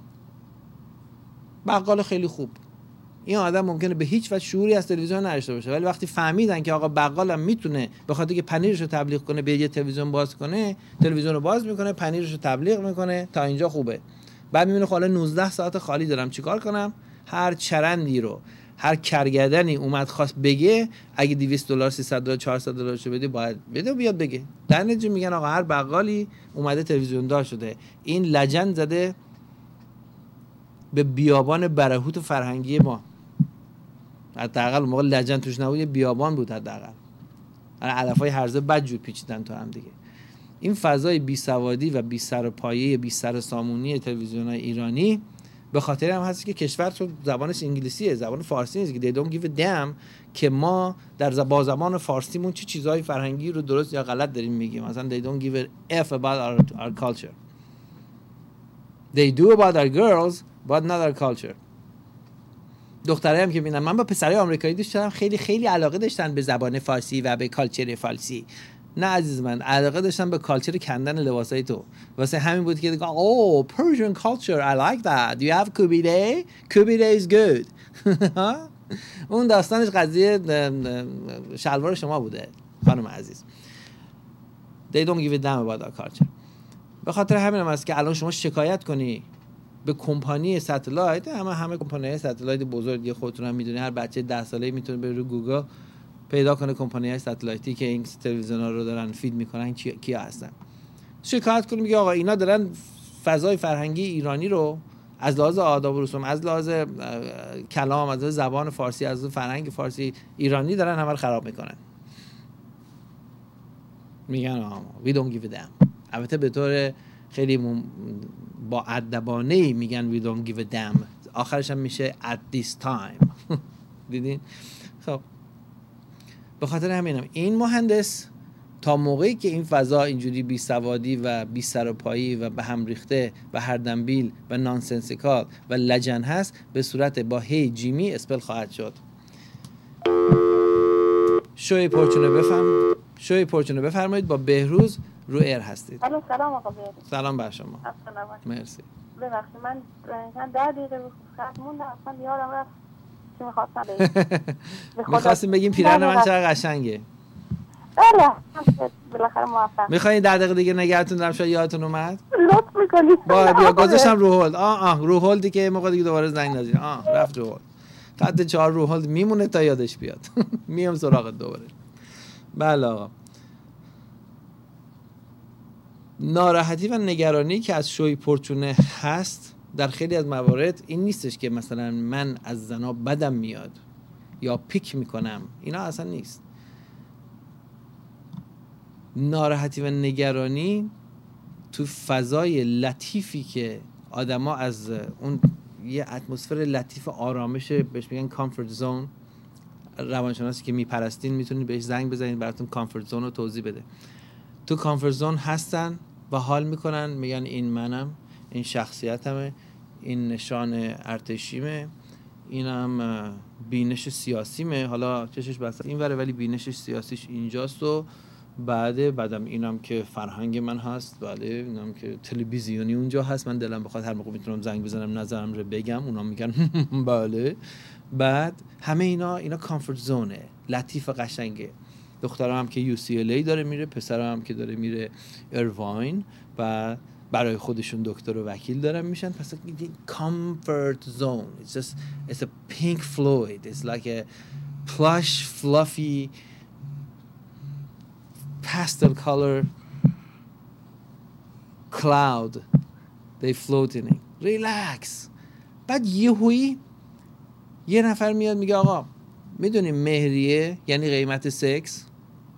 بقال خیلی خوب. این آدم ممکنه به هیچ وجه شعوری از تلویزیون نداشته باشه، ولی وقتی فهمیدن که آقا بقالم میتونه به خاطر که پنیرش رو تبلیغ کنه به یه تلویزیون باز کنه، تلویزیون رو باز میکنه، پنیرش رو تبلیغ میکنه، تا اینجا خوبه. بعد میبینه حالا 19 ساعت خالی دارم چیکار کنم؟ هر چرندی رو، هر کرگدنی اومد خواست بگه اگه $200 $300 $400 شو بدی باید بده و بیاد بگه. در نتیجه میگن آقا هر بقالی اومده تلویزیون دار شده. این لجند زده به بیابان برهوت فرهنگی ما. حداقل اون موقع لجند توش نبود، یه بیابان بود حداقل. علفای هرزه بدجور پیچیدن تو هم دیگه. این فضای بی سوادی و بی سر و پایه، بی سر سامونی تلویزیون‌های ایرانی به خاطر هم هست که کشور تو زبانش انگلیسیه، زبان فارسی نیست، که they don't give a damn که ما در زبان فارسیمون چه چیزهای فرهنگی رو درست یا غلط داریم میگیم. مثلا they don't give a f about our culture. They do about our girls but not our culture. دخترایی هم که میبینم، من با پسرای آمریکایی دوست دارم، خیلی خیلی علاقه داشتن به زبان فارسی و به کالچر فارسی. نه عزیز من، علاقه داشتم به کالچر کندن لباسای تو. واسه همین بود که دیگه oh Persian culture I like that. Do you have kubide? Kubide is good. اون داستانش قضیه شلوار شما بوده خانم عزیز. They don't give a damn about our culture. به خاطر همین هم است که الان شما شکایت کنی به کمپانی ستلایت، همه کمپانی‌های ستلایت بزرگ خودتون هم میدونی، هر بچه 10 ساله‌ای میتونه بره رو گوگل پیدا کنه کمپانی‌های ستلایتی که این تلویزیون‌ها رو دارن فید میکنن کیا هستن. شکایت کنیم میگه آقا اینا دارن فضای فرهنگی ایرانی رو از لحاظ آداب و رسوم، از لحاظ کلام، از لحاظ زبان فارسی، از لحاظ فرهنگ فارسی ایرانی دارن همه رو خراب میکنن. میگن we don't give a damn. البته به طور خیلی با ادبانه‌ای میگن we don't give a damn، آخرش هم میشه at this time. دیدین؟ خب به خاطر همینم این مهندس تا موقعی که این فضا اینجوری بی سوادی و بی سر و پایی و به هم ریخته و هر دنبیل و نانسنسیکال و لجن هست، به صورت با هی جیمی اسپل خواهد شد. شوی پرچونه بفرمایید. با بهروز رو ایر هستید. سلام آقا بهروز. سلام بر شما. مرسی. ببخشید من 10 دقیقه رو خط موندم، اصلا یادم رفت چی می‌خواستم بگم. می‌خواستیم بگیم پیرن من چقدر قشنگه. بله بالاخره موفق. می‌خواید 10 دقیقه دیگه نگهتون دارم، شاید یادتون اومد؟ لطف می‌کنید. بیا گذاشتم رو هولد. رو هولدی که موقع دیگه دوباره زنگ نزنید. رفت رو هولد. خط 4 رو هولد میمونه تا یادش بیاد. میام سراغت دوباره. بله آقا. ناراحتی و نگرانی که از شوی پرچونه هست در خیلی از موارد این نیستش که مثلا من از زنا بدم میاد یا پیک میکنم، اینا اصلا نیست. ناراحتی و نگرانی تو فضای لطیفی که آدما از اون یه اتمسفر لطیف آرامش، بهش میگن کامفورت زون. روانشناسی که میپرستین میتونید بهش زنگ بزنید براتون کامفورت زون رو توضیح بده. تو کامفورت زون هستن و حال میکنن، میگن این منم، این شخصیتمه، این نشان ارتشیمه، اینم بینش سیاسیمه، حالا چشش بسته این وره ولی بینشش سیاسیش اینجاست، و بعدم اینم که فرهنگ من هست، بله اینم که تلویزیونی اونجا هست، من دلم بخواد هر موقع میتونم زنگ بزنم نظرم رو بگم، اونا میگن بله. بعد همه اینا کامفورت زونه، لطیف و قشنگه. دخترم هم که UCLA داره میره، پسرم هم که داره میره ایرواین و برای خودشون دکتر و وکیل دارن میشن. پس comfort zone. It's a Pink Floyd. It's like a plush, fluffy, pastel color cloud. They float in it. Relax. بعد یه نفر میاد میگه آقا میدونی مهریه یعنی قیمت سکس؟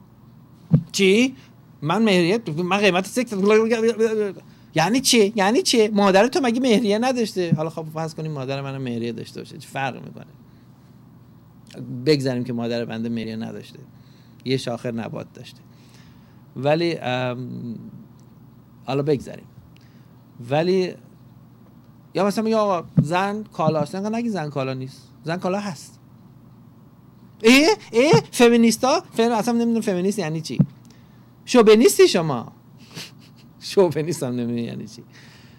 چی؟ من مهریه، من قیمت سکس یعنی چی؟ یعنی چی؟ مادر تو مگه مهریه نداشته؟ حالا خب فرض کنیم مادر من مهریه داشته باشه، چه فرقی میکنه؟ بگذاریم که مادر بنده مهریه نداشته، یه شاخه نبات داشته، ولی حالا بگذاریم، ولی یا مثلا میگه آقا زن کالاست، نگی زن کالا نیست، زن کالا هست. فمینیستا اصلا نمیدونم فمینیست یعنی چی. شوونیستی شما. شوونیست هم نمیدونم یعنی چی.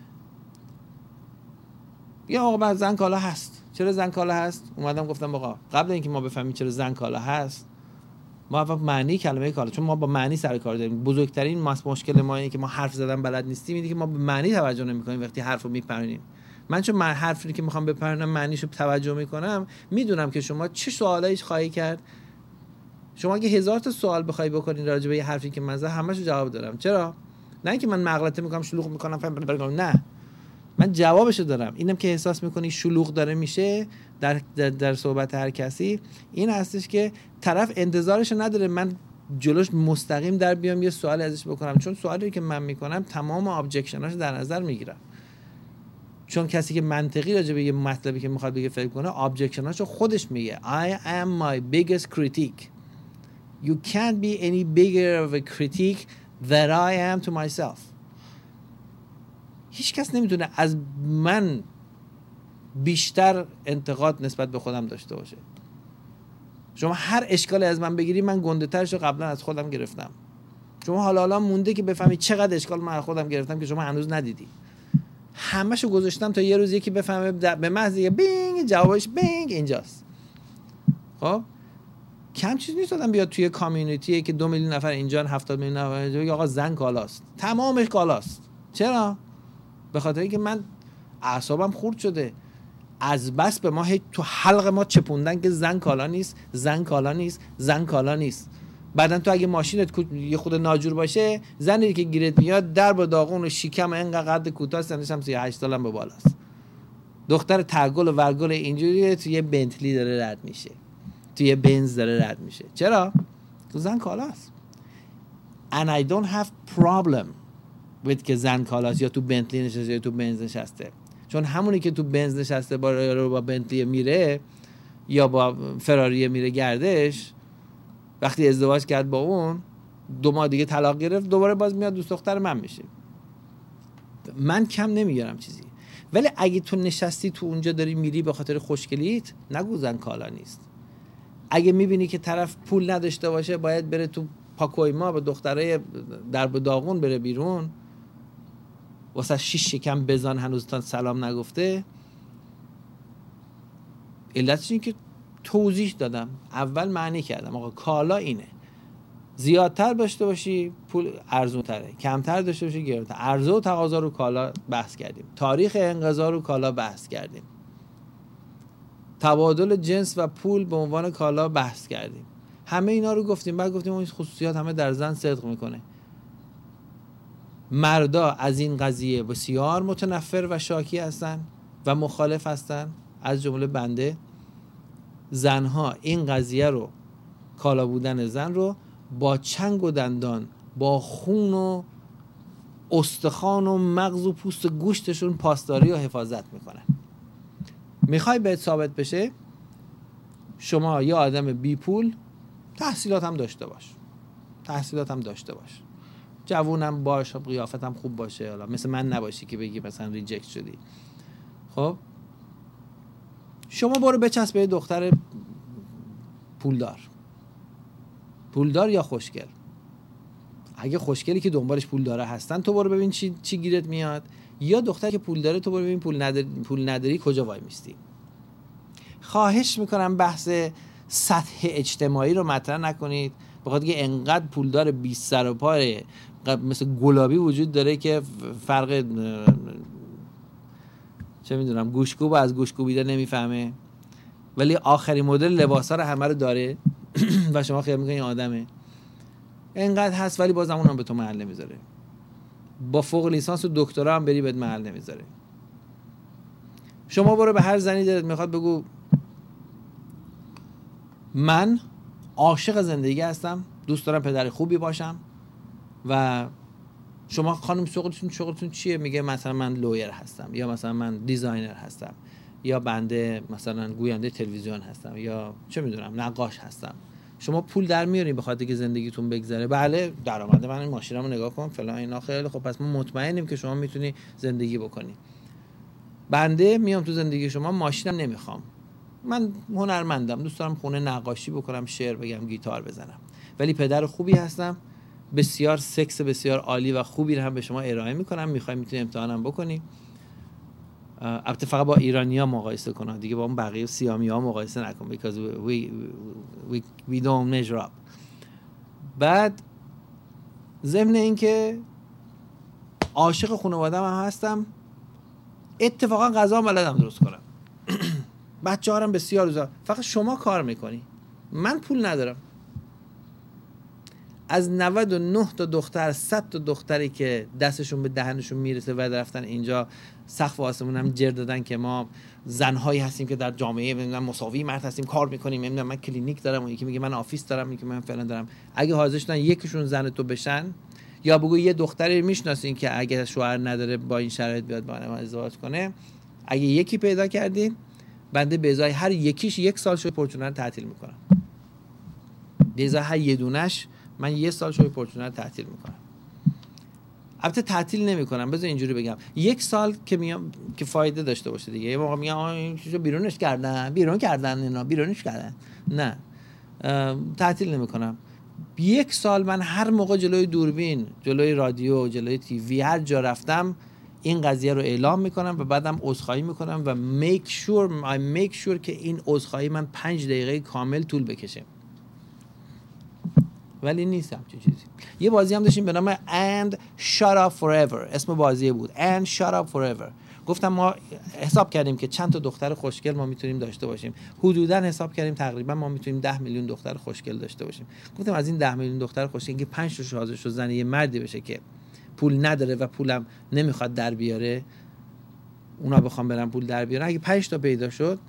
یا آقا بعد زن کالا هست. چرا زن کالا هست؟ اومدم گفتم آقا قبل اینکه ما بفهمیم چرا زن کالا هست، ما اول معنی کلمه کالا، چون ما با معنی سر کار داریم. بزرگترین مشکل ما اینه که ما حرف زدن بلد نیستیم، اینه که ما به معنی توجه نمی‌کنیم وقتی حرفو میپرونیم. من چون حرفی که میخوام بپرونم معنیشو توجه میکنم، میدونم که شما چه سوالایش خواهی کرد. شما اگه 1000 تا سوال بخوای بکنین راجع به یه حرفی که من زدم، همه‌شو جواب دارم. چرا؟ نه اینکه من مغلطه میکنم، شلوغ میکنم، نه، من جوابشو دارم. اینم که احساس میکنی شلوغ داره میشه در صحبت هر کسی، این هستش که طرف انتظارشو نداره من جلوش مستقیم در بیام یه سوال ازش بکنم، چون سوالی که من میکنم تمام ابجکشناشو در نظر میگیرم. چون کسی که منطقی راجع به یه مطلبی که میخواد بگه فکر کنه، ابجکشناشو خودش میگه. I am my biggest critique. You can't be any bigger of a critique than I am to myself. هیچ کس نمیتونه از من بیشتر انتقاد نسبت به خودم داشته باشه. شما هر اشکالی از من بگیری، من گنده ترشو قبلا از خودم گرفتم. شما حالا مونده که بفهمی چقدر اشکال من از خودم گرفتم که شما هنوز ندیدی. همه‌شو گذاشتم تا یه روز یکی بفهمه به محض یه بینگ جوابش بینگ اینجاست. خب کم چیز نیست آدم بیاد توی کامیونیتی که 2 میلیون نفر اینجا، 70 میلیون نفر اینجا، بگه آقا زن کالاست، تمامش کالاست. چرا؟ به خاطر اینکه من اعصابم خورد شده. از بس به ما تو حلق ما چپوندن که زن کالا نیست، زن کالا نیست، زن کالا نیست. بعدن تو اگه ماشینت یه خود ناجور باشه، زنی که گیرت میاد در با داغون و شیکم اینقدر قد کوتاه، سنش هم 38 سالم به بالاست. دختر تگل و ورگل اینجوریه، تو یه بنتلی داره رد میشه، تو یه بنز داره رد میشه. چرا؟ تو زن کالاست. And I don't have problem with که زن کالاست یا تو بنتلی نشسته یا تو بنز نشسته. چون همونی که تو بنز نشسته با بنتلی میره یا با فراری میره گردش، وقتی ازدواج کرد با اون 2 ماه دیگه طلاق گرفت، دوباره باز میاد دوست دختر من میشه. من کم نمیگیرم چیزی. ولی اگه تو نشستی تو اونجا داری میری به خاطر خوشگلیت، نگو زن کالا نیست. اگه میبینی که طرف پول نداشته باشه، باید بره تو پاکویما با دخترای در به داغون بره بیرون، واسه 6 شکم بزن هنوز تا سلام نگفته، علتش این که توضیح دادم، اول معنی کردم آقا کالا اینه، زیادتر داشته باشی پول ارزون تره، کمتر داشته باشی گرونتر. عرضه و تقاضا رو کالا بحث کردیم، تاریخ انقضا رو کالا بحث کردیم، تبادل جنس و پول به عنوان کالا بحث کردیم، همه اینا رو گفتیم. بعد گفتیم اون خصوصیات همه در زن صدق میکنه. مردا از این قضیه بسیار متنفر و شاکی هستن و مخالف هستن، از جمله بنده. زنها این قضیه رو، کالا بودن زن رو، با چنگ و دندان، با خون و استخوان و مغز و پوست گوشتشون پاسداری و حفاظت میکنن. میخوای بهت ثابت بشه؟ شما یه آدم بی پول، تحصیلات هم داشته باش، جوونم باش، قیافتم خوب باشه، حالا مثل من نباشی که بگی مثلا ریجکت شدی. خب شما برو بچسب به دختر پولدار یا خوشگل. اگه خوشگلی که دنبالش پول داره هستن، تو برو ببین چی گیرت میاد، یا دختر که پول داره، تو برو ببین پول نداری کجا وای میستی. خواهش میکنم بحث سطح اجتماعی رو مطرح نکنید، بخاطر که انقدر پولدار بی سر و پاره مثل گلابی وجود داره که فرق چه میدونم گوشکوب از گوشکوبیده نمیفهمه، ولی آخرین مدل لباسا رو همه رو داره و شما خیال میکنید این آدمه. انقدر هست ولی بازم اونم به تو محل نمیذاره. با فوق لیسانس و دکترا هم بری بهت محل نمیذاره. شما برو به هر زنی دلت میخواد بگو من عاشق زندگی هستم، دوست دارم پدر خوبی باشم. و شما خانم شغلتون چیه؟ میگه مثلا من لویر هستم، یا مثلا من دیزاینر هستم، یا بنده مثلا گوینده تلویزیون هستم، یا چه میدونم نقاش هستم. شما پول در میارین به خاطر که زندگیتون بگذره؟ بله درآمد من این ماشینمو نگاه کن فلان اینا، خیلی خب پس ما مطمئنیم که شما میتونی زندگی بکنی. بنده میام تو زندگی شما، ماشینم نمیخوام، من هنرمندم، دوست دارم خونه نقاشی بکنم، شعر بگم، گیتار بزنم، ولی پدر خوبی هستم، بسیار سکس بسیار عالی و خوبی رو هم به شما ارائه میکنم، میخوای میتونی امتحانم بکنی. البته فقط با ایرانی‌ها مقایسه کن دیگه، با اون بقیه سیامی‌ها مقایسه نکن because we don't measure up. بعد ضمن این که عاشق خانواده‌ام هم هستم، اتفاقا غذا بلدم درست کنم. بچه‌ها هم بسیار دوست، فقط شما کار میکنی، من پول ندارم. از 99 تا دختر 100 تا دختری که دستشون به دهنشون میرسه و رفتن اینجا سقف آسمون هم جر دادن که ما زنهایی هستیم که در جامعه مساوی مرد هستیم، کار میکنیم، من کلینیک دارم، و یکی میگه من آفیس دارم، یکی من فلان دارم. اگه حاضر شدن یکیشون زن تو بشن، یا بگو یه دختری میشناسین که اگه شوهر نداره با این شرایط بیاد با من ازدواج کنه، اگه یکی پیدا کردین، بنده به ازای هر یکیش 1 سال شوی پورچونر تعطیل میکنم. به ازای هر یه دونش من 1 سال شوی پورچونر تعطیل میکنم. البته تعطیل نمیکنم، بذار اینجوری بگم 1 سال که میام که فایده داشته باشه دیگه. یه موقع میگم این چیزو بیرونش کردن اینا بیرونش کردن، نه تعطیل نمیکنم. 1 سال من هر موقع جلوی دوربین، جلوی رادیو، جلوی تیوی، هر جا رفتم این قضیه رو اعلام میکنم و بعدم عذرخواهی میکنم و make sure که این عذرخواهی من 5 دقیقه کامل طول بکشه. ولی نیستم چه چیزی. یه بازی هم داشتیم به نام And Shut Up Forever، اسم بازی بود And Shut Up Forever. گفتم ما حساب کردیم که چند تا دختر خوشگل ما میتونیم داشته باشیم، حدوداً حساب کردیم تقریبا ما میتونیم 10 میلیون دختر خوشگل داشته باشیم. گفتم از این 10 میلیون دختر خوشگل که 5 تاش حاضر شد زن یه مردی بشه که پول نداره و پولم نمیخواد در بیاره، اونا بخوام برن پول در بیارن، اگه 5 تا پیدا شد،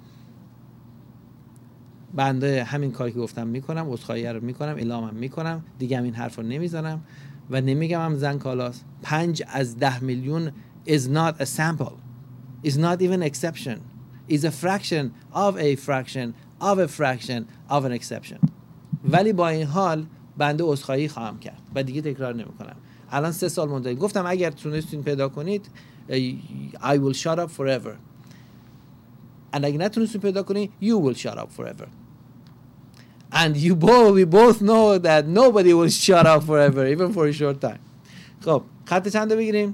بنده همین کاری که گفتم میکنم، عذرخواهی رو میکنم، اعلامم میکنم، دیگه هم این حرفو نمیزنم و نمیگم هم زن کالاست. 5 از 10 میلیون is not a sample, is not even exception, is a fraction of a fraction of a fraction of an exception. ولی با این حال بنده عذرخواهی خواهم کرد و دیگه تکرار نمیکنم. الان 3 سال مونده. گفتم اگر تونستین پیدا کنید I will shut up forever. and اگه نتونستین پیدا کنید you will shut up forever. and we both know that nobody will shut up forever even for a short time. خب خط چند بگیریم؟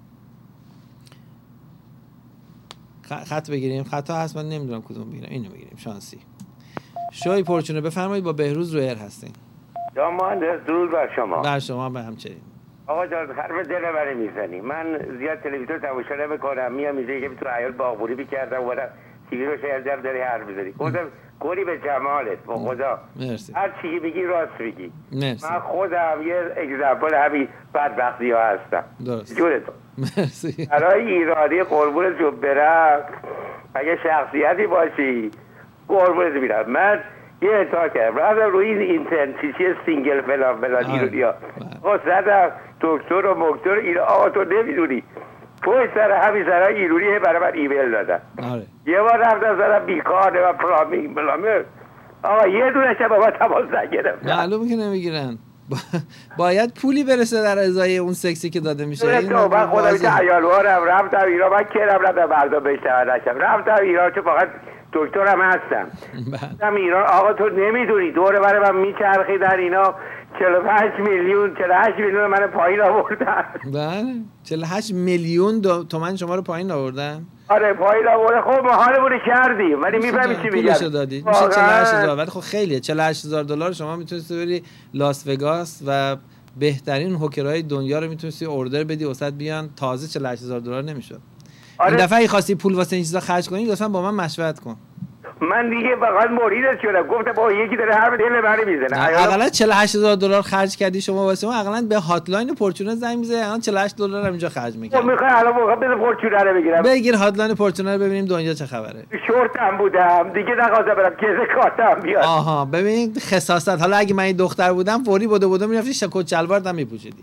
خط بگیریم. خطا هست من نمیدونم کدوم بگیرم. اینو بگیریم شانسی. شوی پورچونه بفرمایید، با بهروز رویر هستین. یا مهندس درود بر شما. بر شما به همچنین. آقا جان حرف دل منو میزنی. من زیاد تلویزیون تماشا نمیکنم، میام اینجا که تو عیال باغبونی میکردم و تیوی رو شاید داری حرف میزنی. گفتم گلی به جمالت با خدا. مرسی. هر چی بگی راست میگی. مرسی. من خودم یه اگزمپل همین بدبختی ها هستم. درست. جونتون. مرسی. برای ایرانی قربونت رو برم، اگه شخصیتی باشی قربونت میرم. من یه انتها کردم رفتم روی این اینترنتی سینگل فلان ایرانی ها زدم دکتر و مکتر این آقا تو نمیدونی پشت سر همین سرهای ایرانی برای من ایمیل دادن. یه بار رفتم زدم بیکار و پلامینگ آقا یه دونه شب با من تماس نگرفتن. معلومه که نمیگیرن. باید پولی برسه در ازای اون سکسی که داده میشه. من خودم اینجا عیالوارم رفتم ایران، من کرم رفتم مردم بشتغل نشم، رفتم ایران چون فقط دکترم هستم. رفتم ایران آقا تو نمیدونی دوره برای من میچرخیدن اینا 48 میلیون من پایین آوردن. بله 48 میلیون تومان شما رو پایین آوردن. آره پایین آورده. خب ما حالمون کردیم ولی میفهمی چی میگم. پولشو دادید میشه 48000 ولی خب خیلیه. 48000 دلار شما میتونستی بری لاس وگاس و بهترین هوکرهای دنیا رو میتونستی اوردر بدی وسط بیان، تازه 48000 دلار نمیشد. آره. این دفعه ای خواستی پول واسه این چیزا خرج کنی لطفا با من مشورت کن. من دیگه فقط مریدت شدم. گفتم با یکی داره حرف دل من میزنه. اقلا $48,000 خرج کردی شما واسه ما، اقلا به هاتلاین پورچونر زنگ میزنی، الان $48 هم اینجا خرج میکنی. میخوای الان موقع بده پورچونر رو بگیرم. بگیر هاتلاین پورچونر رو ببینیم دنیا چه خبره. شورتم بودم دیگه، نخواستم برم کیسه کارتم بیاد. آها ببین خساست. حالا اگه من این دختر بودم فوری بودو میرفتی کت شلوار هم میپوشیدی.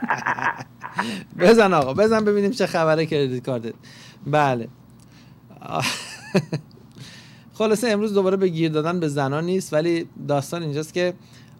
بزن آقا بزن ببینیم چه خبره کردیت کارتت. بله. خلاصه امروز دوباره به گیر دادن به زنان نیست، ولی داستان اینجاست که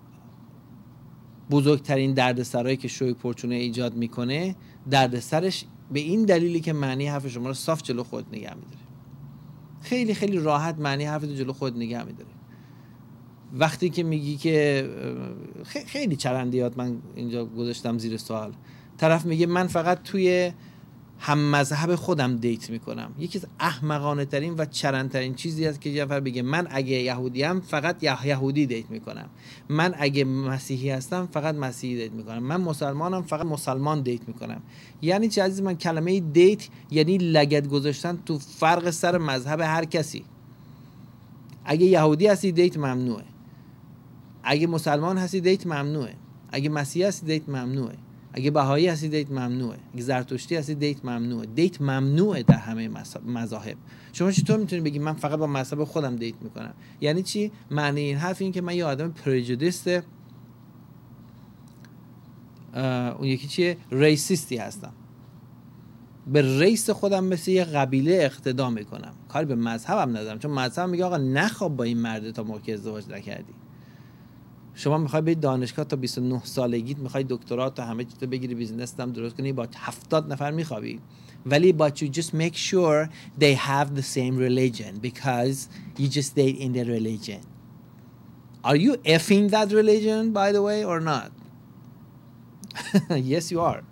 بزرگترین دردسرایی که شوی پورچونه ایجاد میکنه، دردسرش به این دلیلی که معنی حرف شما رو صاف جلو خود نگه میداره. خیلی خیلی راحت معنی حرف رو جلو خود نگه میداره. وقتی که میگی که خیلی چرندیات من اینجا گذاشتم زیر سوال، طرف میگه من فقط توی هم مذهب خودم دیت میکنم. یکی از احمقانه ترین و چرندترین چیزی است که یه نفر بگه من اگه یهودیم فقط یهودی دیت میکنم، من اگه مسیحی هستم فقط مسیحی دیت میکنم، من مسلمانم فقط مسلمان دیت میکنم. یعنی چه عزیز من؟ کلمه دیت یعنی لگد گذاشتن تو فرق سر مذهب هر کسی. اگه یهودی هستی دیت ممنوعه، اگه مسلمان هستی دیت ممنوعه، اگه مسیحی هستی دیت ممنوعه، اگه بهایی هستی دیت ممنوعه، اگه زرتشتی هستی دیت ممنوعه. دیت ممنوعه در همه مذاهب. شما چطور میتونید بگی من فقط با مذهب خودم دیت میکنم؟ یعنی چی؟ معنی این حرف این که من یه آدم پرجودیست، اون یکی چیه؟ ریسیستی هستم. به ریس خودم مثل یه قبیله اقتدا میکنم، کاری به مذهبم ندارم. چون مذهب میگه آقا نخواب با این مرد تا موقع ازدواج نکردی. شما میخوای برید دانشگاه تا 29 سالگیت، میخوای دکترا تا همه چیز بگیری، بیزینس هم درست کنی، با 70 نفر میخوابی. ولی but you just make sure they have the same religion because you just date in their religion. Are you effing that religion by the way or not? Yes you are.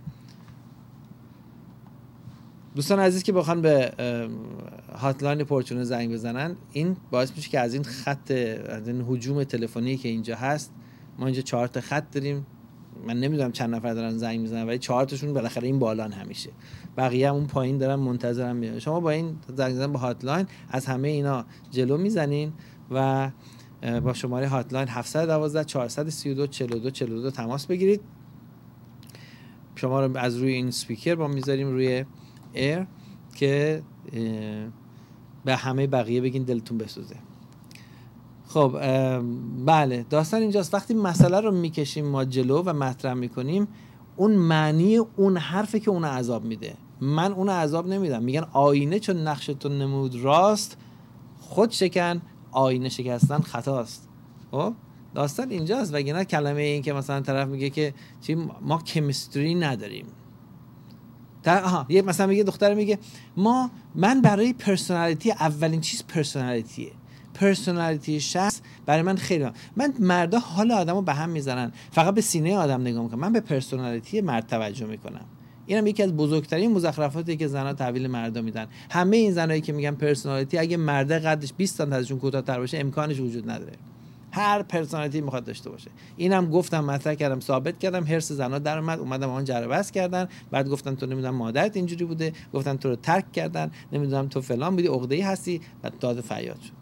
دوستان عزیز که بخوان به هاتلاین پورچونه زنگ بزنن، این باعث میشه که از این خط، از این هجوم تلفنی که اینجا هست، ما اینجا 4 تا خط داریم. من نمیدونم چند نفر دارن زنگ میزنن، ولی 4 تاشون بالاخره این بالان همیشه، بقیه هم اون پایین دارن منتظرم میاد. شما با این زنگ زدن به هاتلاین از همه اینا جلو میزنین و با شماره هاتلاین 712 432 42 42 تماس بگیرید. شما رو از روی این اسپیکر با میذاریم روی ایر که به همه بقیه بگین دلتون بسوزه. خب بله، داستان اینجاست وقتی مسئله رو میکشیم ما جلو و مطرح میکنیم، اون معنی اون حرفی که اون عذاب میده. من اون عذاب نمیدم. میگن آینه چون نقشتون نمود راست، خود شکن آینه شکستن خطاست. خب داستان اینجاست. وگرنه کلمه این که مثلا طرف میگه که چی ما کمیستری نداریم، یه مثلا میگه دختر میگه من برای پرسونالیتی، اولین چیز پرسونالیتی شخص برای من خیلی من مردا حال آدمو به هم میزنن، فقط به سینه آدم نگاه میکنم، من به پرسونالیتی مرد توجه میکنم. اینم یکی از بزرگترین مزخرفاتی که زنا تحویل مردا میدن. همه این زنایی که میگن پرسونالیتی، اگه مرد قدش 20 سانتی ازشون کوتاه‌تر باشه امکانش وجود نداره. هر پرسونالیتی میخواد داشته باشه. اینم گفتم، مطرح کردم، ثابت کردم، هرس زنا در اومد، اومدم اون جر بس کردن، بعد گفتن تو نمیدونم مادرت اینجوری بوده، گفتن تو رو ترک کردن، نمیدونم تو فلان بودی، عقده‌ای هستی، بعد داد فریاد شد.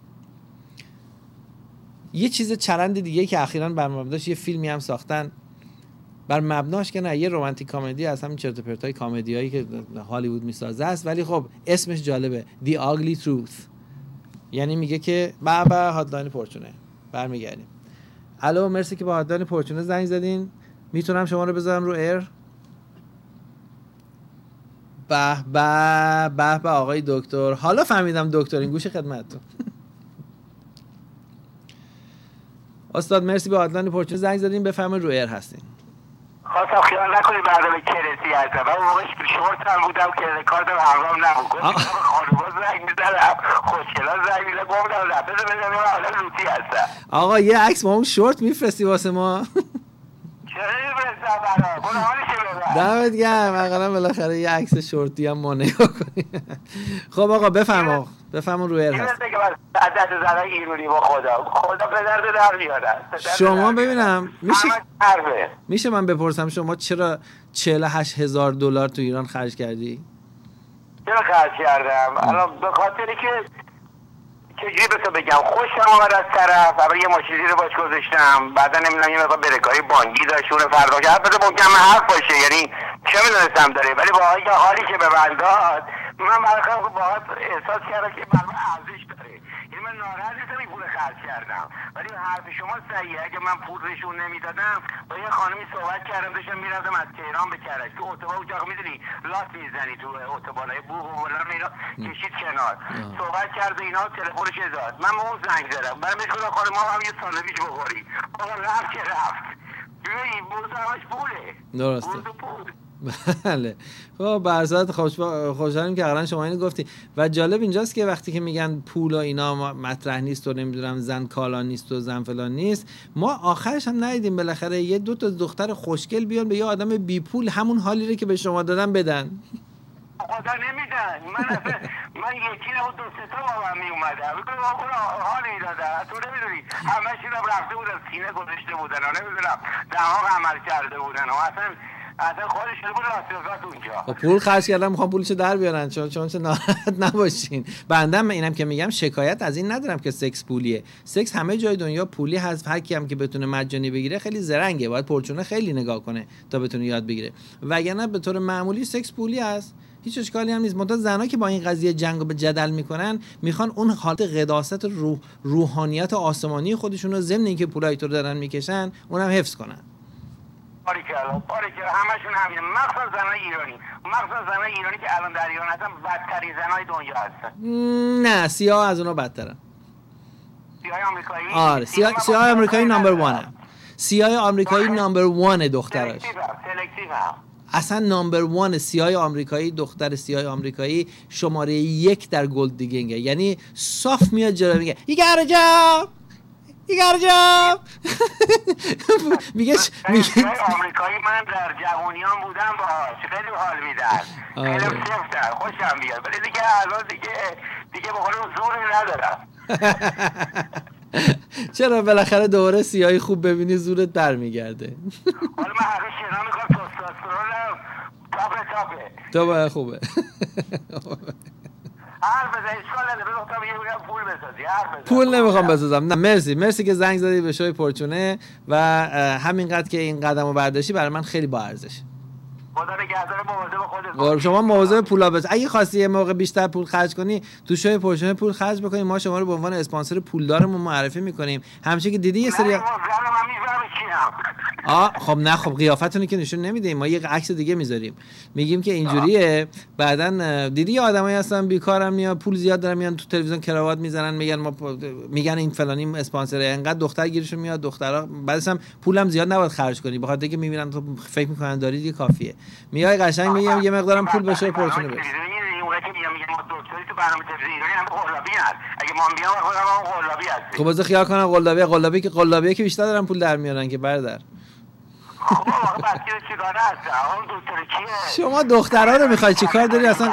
یه چیز چرند دیگه که اخیراً بر مبناش یه فیلمی هم ساختن، بر مبناش که نه، یه رمانتیک کمدی از همین چرت و پرتای کمدیایی که هالیوود میسازه است، ولی خب اسمش جالبه، The Ugly Truth. یعنی میگه که بابا هاتلاین پورچونه. برمیگردیم. الو، مرسی که با هاتلاین پورچونه زنگ زدین. میتونم شما رو بذارم رو ایر؟ به آقای دکتر. حالا فهمیدم دکتر، این گوش خدمتتون. استاد مرسی به هاتلاین پورچونه زنگ زدین، بفرمایید رو ایر هستین. خواستم خیال نکنید برنامه کرسی هستم. من موقعش شورت هم بودم که رکاردم همرام نبود. گفتم خانوما زنگ میزنم، خوشگلا زنگ میزنم، گفتم لبه بزنم حالا لوتی هستم. آقا یه عکس با اون شورت میفرستی واسه ما؟ چرا میفرستم برام؟ برو حالش ببر. دمت گرم. واقعا بالاخره یه عکس شورتی هم ما نگاه کنیم. خب آقا بفرما رو ایر هست. این که از دست زنای ایرونی با خدا پدر در بیارن. شما ببینم میشه من بپرسم شما چرا $48,000 تو ایران خرج کردی؟ چرا خرج کردم؟ الان به خاطری که چجوری به تو بگم خوشم آمد از طرف، اول یه ماشین رو باش گذاشتم، بعدا نمیدونم یه مقدار برکای بانکی داشت اون فردا کرد، البته ممکن حرف باشه، یعنی چه میدونستم داره، ولی با حالی که به من داد من باید احساس کردم که برای ارزش داره. یعنی من ناراحت نیستم این پول خرج کردم، ولی حرف شما صحیحه. اگه من پول بهشون نمیدادم با یه خانمی صحبت کردم، داشتم میرفتم از تهران به کرج تو اتوبان اونجا میدونی لاس میزنی تو اتوبانای بوق و بلند اینا، کشید کنار صحبت کرد اینا، تلفنش داد، من به اون زنگ زدم، برام گفتم خانم ما هم یه ساندویچ بخوریم. آقا رفت که رفت. ببین بورس همش پوله. درسته. پول. بله. خب برزاد خوشحالیم که قرار شما اینو گفتی. و جالب اینجاست که وقتی که میگن پول و اینا مطرح نیست و نمیدونم زن کالا نیست و زن فلان نیست، ما آخرش هم ندیدیم بالاخره یه دو تا دختر خوشگل بیان به یه آدم بی پول همون حالی رو که به شما دادن بدن. خدا نمیدن. من یکی نبود دو سه تا با من میومدم میگم آقا حال میدادن، تو نمیدونی همش اینا رفته بودن سینه گذاشته بودن و نمیدونم دماغ عمل کرده بودن و اصلا خودش شده بود راستی اونجا. پول خرج کردن میخوام پولشو در بیارن، چون ناراحت نباشین. بنده اینم که میگم شکایت از این ندارم که سکس پولیه. سکس همه جای دنیا پولی هست، هر کی هم که بتونه مجانی بگیره خیلی زرنگه، باید پرچونه خیلی نگاه کنه تا بتونه یاد بگیره، وگرنه به طور معمولی سکس پولی هست، هیچ اشکالی هم نیست. منتها زنا که با این قضیه جنگ و جدل میکنن میخوان اون حالت قداست روحانیت آسمانی خودشون رو ضمن اینکه پولای تو رو دارن میکشن اونم حفظ کنن. باریکلا همشون همینه، مخصوصا زنای ایرانی که الان در ایران هستن بدترین زنای دنیا هستن. نه سیاه از اونا بدترن. سیاه آمریکایی؟ آره سیاه آمریکایی نمبر 1. سیاه آمریکایی نمبر 1 دختراش. سلکتیو اصلا نمبر 1 سیاه آمریکایی، دختر سیاه آمریکایی شماره 1 در گلد دیگینگه. یعنی صاف میاد جلو میگه You got a job میگه آمریکایی من در جوانیان بودم باهاش خیلی حال میدن، خیلی سفتر خوشم بیاد، ولی دیگه الان دیگه به قول زوری ندارم. چرا بالاخره دوباره سیاهی خوب ببینی زورت برمیگرده. حالا من هر شنا میکنم تستوسترونم تاپه تو باید خوبه. پول نمیخوام بسازم. نه مرسی که زنگ زدی به شوی پرچونه و همینقدر که این قدمو برداشتی برای من خیلی با ارزش. خدا نگهدار، مواظب خودت. شما مواظب پولا باش. اگه خواستی یه موقع بیشتر پول خرج کنی تو شوی پرچونه پول خرج بکنی، ما شما رو به عنوان اسپانسر پولدارمون معرفی میکنیم. همچنین که دیدی یه سری خب نه خب قیافتونو که نشون نمیدیم، ما یه عکس دیگه میذاریم میگیم که اینجوریه. بعدن دیدی یه آدمایی هستن بیکارن میاد پول زیاد دارن میان تو تلویزیون کراوات میزنن میگن این فلانی اسپانسره، انقدر دختر گیرشون میاد، دخترا بعدش هم پولم زیاد نباید خرج کنی بخاطر اینکه میبینن تو فکر میکنن داری دیگه کافیه. میای قشنگ میگم یه مقدارم پول بشه پرچونه بس. اگه ما بیام خودم قلابی هست. خب بذار خیال کنم قلابی که بیشتر دارن پول در میارن که برادر. خب بچه چیکاره هست؟ اون دکتر کیه؟ شما دخترا رو میخوای چیکار داری اصلا؟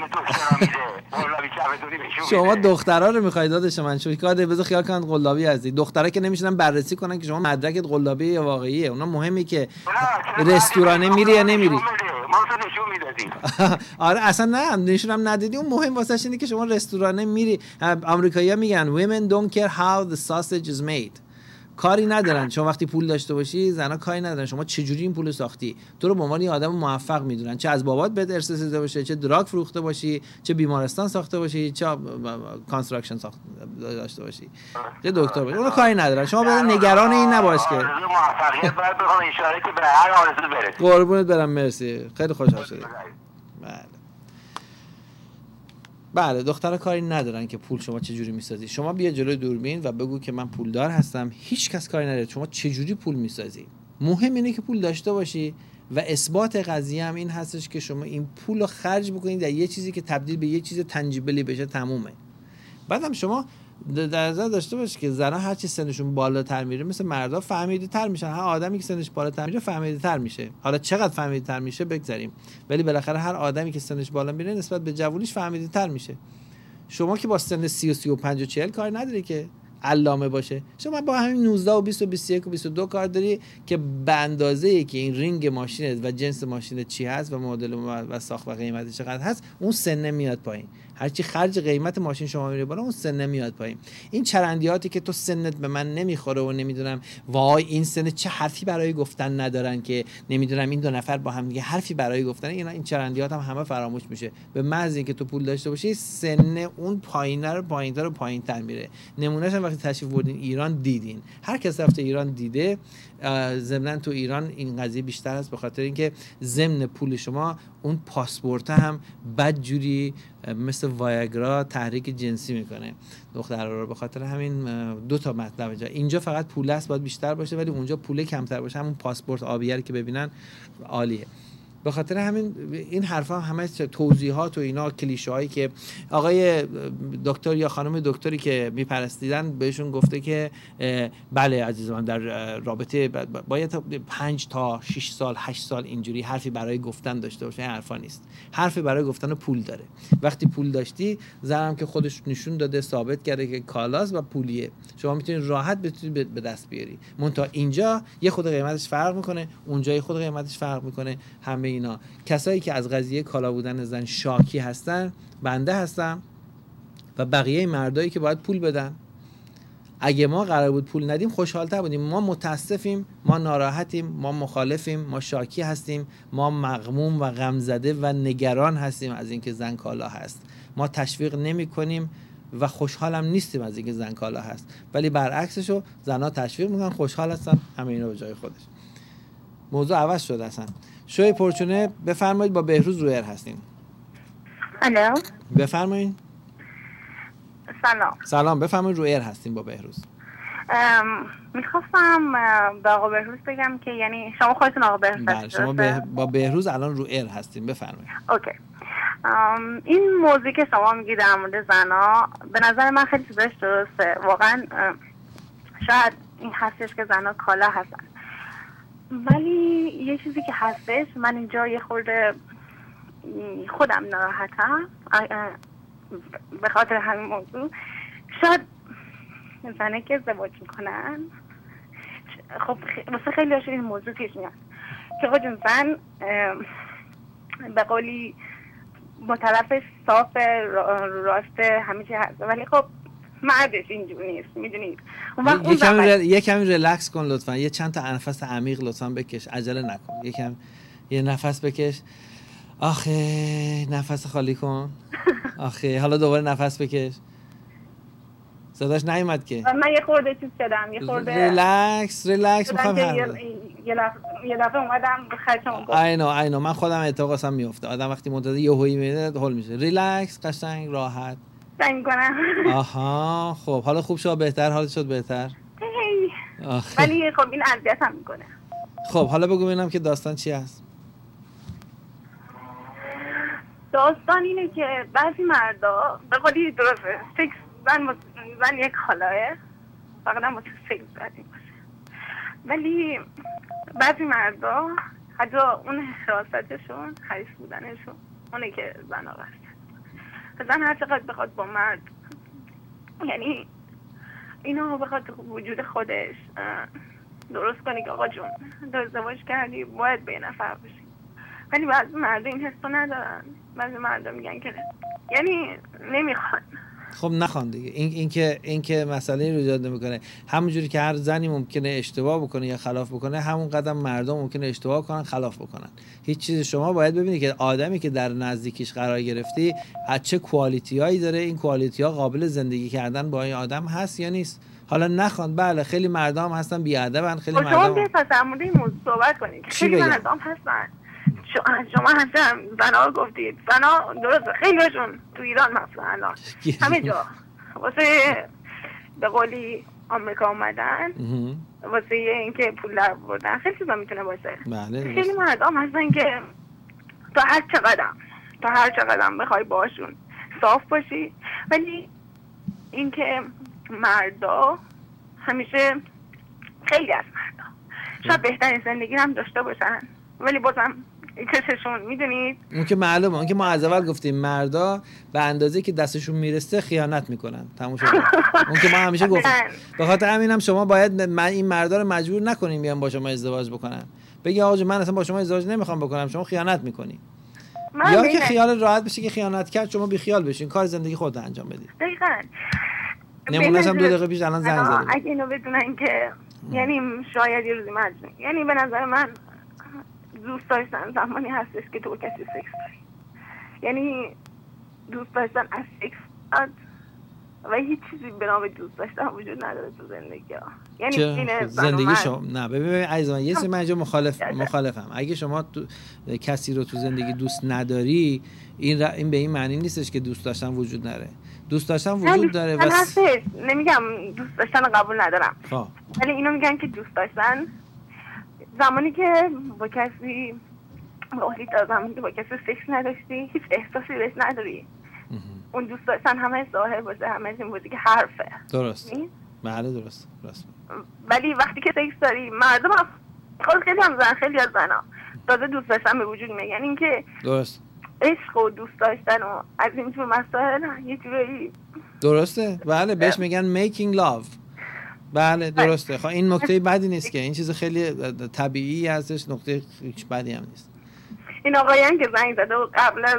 شما دخترا رو میخوای داداش من چیکار داری؟ بذار خیال کن قلابی هستی. دخترا که نمیشونن بررسی کنن که شما مدرکت قلابی یا واقعیه. اونا مهمه که رستوران میری یا نمیری. ما تو نشون میدادیم. آره اصلا نه نشونم ندیدی. اون مهم واسه اینه که شما رستوران میری. آمریکایی‌ها میگن women don't care how the sausage is made. کاری ندارن شما وقتی پول داشته باشی، زنا کاری ندارن شما چجوری این پول ساختی. تو رو به عنوان یه آدم موفق میدونن، چه از بابات بهت ارث رسیده باشه، چه دراگ فروخته باشی، چه بیمارستان ساخته باشی، چه کانستراکشن داشته باشی، چه دکتر باشی. اون کاری ندارن. شما باید نگران این نباش که موفقیت باید بخوام اشاره که به هر آرزو برسی. قربونت برم مرسی خیلی خوشحال شدم. بله دخترها کاری ندارن که پول شما چجوری میسازی. شما بیا جلوی دوربین و بگو که من پولدار هستم، هیچ کس کاری نداره شما چجوری پول میسازی. مهم اینه که پول داشته باشی و اثبات قضیه هم این هستش که شما این پول رو خرج بکنید در یه چیزی که تبدیل به یه چیز تنجیبلی بشه، تمومه. بعدم شما در نظر داشته باش که زنها هر چی سنشون بالاتر میره مثل مردا فهمیده تر میشن. هر آدمی که سنش بالاتر میره فهمیده تر میشه. حالا چقدر فهمیده تر میشه بگذاریم، ولی بالاخره هر آدمی که سنش بالا میره نسبت به جوونیش فهمیده تر میشه. شما که با سن 30 و 35 و 40 کار نداری که علامه باشه. شما با همین 19 و 20 و 21 و 22 کار داری که به اندازه‌ای که این رینگ ماشینت و جنس ماشینت چی هست و مدل و ساخت و قیمتش چقدر هست اون سن میاد پایین. هرچی خرج قیمت ماشین شما میره بالا اون سن میاد پایین. این چرندیاتی که تو سنت به من نمیخوره و نمیدونم وای این سن چه حرفی برای گفتن ندارن که نمیدونم این دو نفر با هم دیگه حرفی برای گفتن، این چرندیات هم همه فراموش میشه. به محض اینکه تو پول داشته باشی سن اون پایین‌تر رو پایین‌تر و پایین‌تر میره. نمونهش هم وقتی تشریف بردین ایران دیدین، هر کس رفته ایران دیده. ضمن تو ایران این قضیه بیشتر است به خاطر اینکه ضمن پول شما اون پاسپورت هم بدجوری مثل وایاگرا تحریک جنسی میکنه دخترها رو. به خاطر همین دو تا مطلب اینجا فقط پول است باید بیشتر باشه، ولی اونجا پول کمتر باشه. همون پاسپورت آبیه که ببینن عالیه. به خاطر همین این حرفا همه توضیحات و اینا کلیشه هایی که آقای دکتر یا خانم دکتری که میپرستیدن بهشون گفته که بله عزیز من در رابطه باید 5 تا 6 سال 8 سال اینجوری حرفی برای گفتن داشته باشه. این حرفا نیست. حرفی برای گفتن پول داره. وقتی پول داشتی زنم که خودش نشون داده ثابت کرده که کالاست و پولیه، شما میتونید راحت بتونید به دست بیاری. منتها اینجا یه خود قیمتش فرق میکنه، اونجا یه خود قیمتش فرق میکنه. همه اینا کسایی که از قضیه کالا بودن زن شاکی هستن بنده هستم و بقیه مردایی که باید پول بدن. اگه ما قرار بود پول ندیم خوشحال‌تر بودیم. ما متاسفیم، ما ناراحتیم، ما مخالفیم، ما شاکی هستیم، ما مغموم و غمزده و نگران هستیم از اینکه زن کالا هست. ما تشویق نمی‌کنیم و خوشحالم نیستیم از اینکه زن کالا هست، ولی برعکسشو زن‌ها تشویق می‌کنن، خوشحال هستن. همه اینا به جای خودش. موضوع عوض شده اصلا. شوی پرچونه بفرمایید، با بهروز رو ایر هستیم. الو بفرمایید. سلام بفرمایید، رو ایر هستیم با بهروز. میخواستم به آقا بهروز بگم که یعنی شما خودتون آقا بهروز بله شما با بهروز الان رو ایر هستیم. بفرمایید. اوکی. این موضوعی که شما میگید در مورد زنا به نظر من خیلی چیزاش درسته. واقعا شاید این هستش که زنا کالا هستن، ولی یه چیزی که هستش، من اینجا یه خورده خودم ناراحتم به خاطر همین موضوع. شاید زنه که ازدواج میکنن، خب واسه خیلی هاشون این موضوع پیش میاد که خود زن به قولی با طرفش صاف راست همه چی هست، ولی خب مردش اینجور نیست، میدونید. یه کمی ریلکس کن لطفا، یه چند تا نفس عمیق لطفا بکش، عجله نکن. یه نفس بکش. آخه نفس خالی کن. آخه حالا دوباره نفس بکش. صداش نیومد که. من یه خورده چیز شدم، یه خورده ریلکس میخوام یه دفعه اومدم خشم گفت. اینو من خودم اتفاقا میفته. آدم وقتی منتظر یهویی میاد هول میشه. ریلکس، قشنگ، راحت. سعی کنم. آها خب حالا خوب شد، بهتر، حالت شد بهتر. ولی خب این اذیتم میکنه. خب حالا بگو ببینم که داستان چی هست. داستان اینه که بعضی مردا به قولی درسته سکس زن یک حالاه، فقط هم واسه سکس بدیم باشه، ولی بعضی مردا حتی اون حراستشون، حریص بودنشون اونه که زن آقا هست. زن هر چقدر بخواد با مرد، یعنی اینا بخواد وجود خودش درست کنی که آقا جون تو ازدواج کردی باید به نفر باشی، ولی بعضی مردا این حسو ندارن. بعضی مردا میگن که یعنی نمیخوان. خب نخوان دیگه. این که مسئله رو ایجاد نمیکنه. همونجوری که هر زنی ممکنه اشتباه بکنه یا خلاف بکنه، همون قدم مردم ممکنه اشتباه کنن، خلاف بکنن. هیچ چیز شما باید ببینید که آدمی که در نزدیکیش قرار گرفتی از چه کوالیتیایی داره، این کوالیتی‌ها قابل زندگی کردن با این آدم هست یا نیست. حالا نخوان. بله خیلی مردم هستن بی‌ادبن، خیلی مردم. شما بیاید در مورد این موضوع صحبت کنید. خیلی مردم هستن. شما هم زنا گفتید، زنا درسته خیلیشون تو ایران مثلا همه جا واسه به قولی آمریکا اومدن، واسه اینکه پول در بردن، خیلی چیزا میتونه باشه. بله خیلی مردم هستن که تا هر چقدر بخوای باشون صاف باشی، ولی اینکه مردا همیشه خیلی از مردا شاید بهترین زندگی هم داشته باشن، ولی بازم کسشون میدونید اون که معلومه، اون که ما از اول گفتیم مردا به اندازه که دستشون میرسه خیانت میکنن، تموم شد. اون که ما همیشه گفتیم. به خاطر همینم شما باید این مردا رو مجبور نکنیم بیان با شما ازدواج بکنن. بگی آقا من اصلا با شما ازدواج نمیخوام بکنم، شما خیانت میکنی. یا که خیال راحت بشه که خیانت کرد شما بی خیال بشین کار زندگی خودت انجام بدید. دقیقاً. نمونه‌اش هم 2 دقیقه پیش الان زنگ زدم. اگه اینو بدونن که یعنی شاید یه روزی مجنون، یعنی به نظر من دوست داشتن زمانی هستش که تو کسی سکس داری، یعنی دوست داشتن از سکس و هیچ چیزی به نام دوست داشتن وجود نداره تو زندگی ها. یعنی این زندگی شما نه ببین عزیزم یه سری من اینجا مخالفم. اگه شما کسی رو تو زندگی دوست نداری این به این معنی نیستش که دوست داشتن وجود نداره. دوست داشتن وجود داره و نمیگم دوست داشتن رو قبول ندارم، ولی اینو میگن که دوست داشتن زمانی که با کسی زمانی که با کسی سکس نداشتی هیچ احساسی بهش نداری. اون دوست داشتن همه ظاهر باشه، همه این باشه که حرفه. درست. بله درست. ولی وقتی که سکس داری مردم خیلی هم خیلی از زنا تازه دوست داشتن به وجود میاد، یعنی اینکه درست عشق و دوست داشتن و از این جور مسائل یه جوری درسته. بله بهش میگن making love. بله درسته. خب این نکته بدی نیست که این چیز خیلی طبیعی هستش، نکته هیچ بدی هم نیست. این آقایان که زنگ زده و قبل از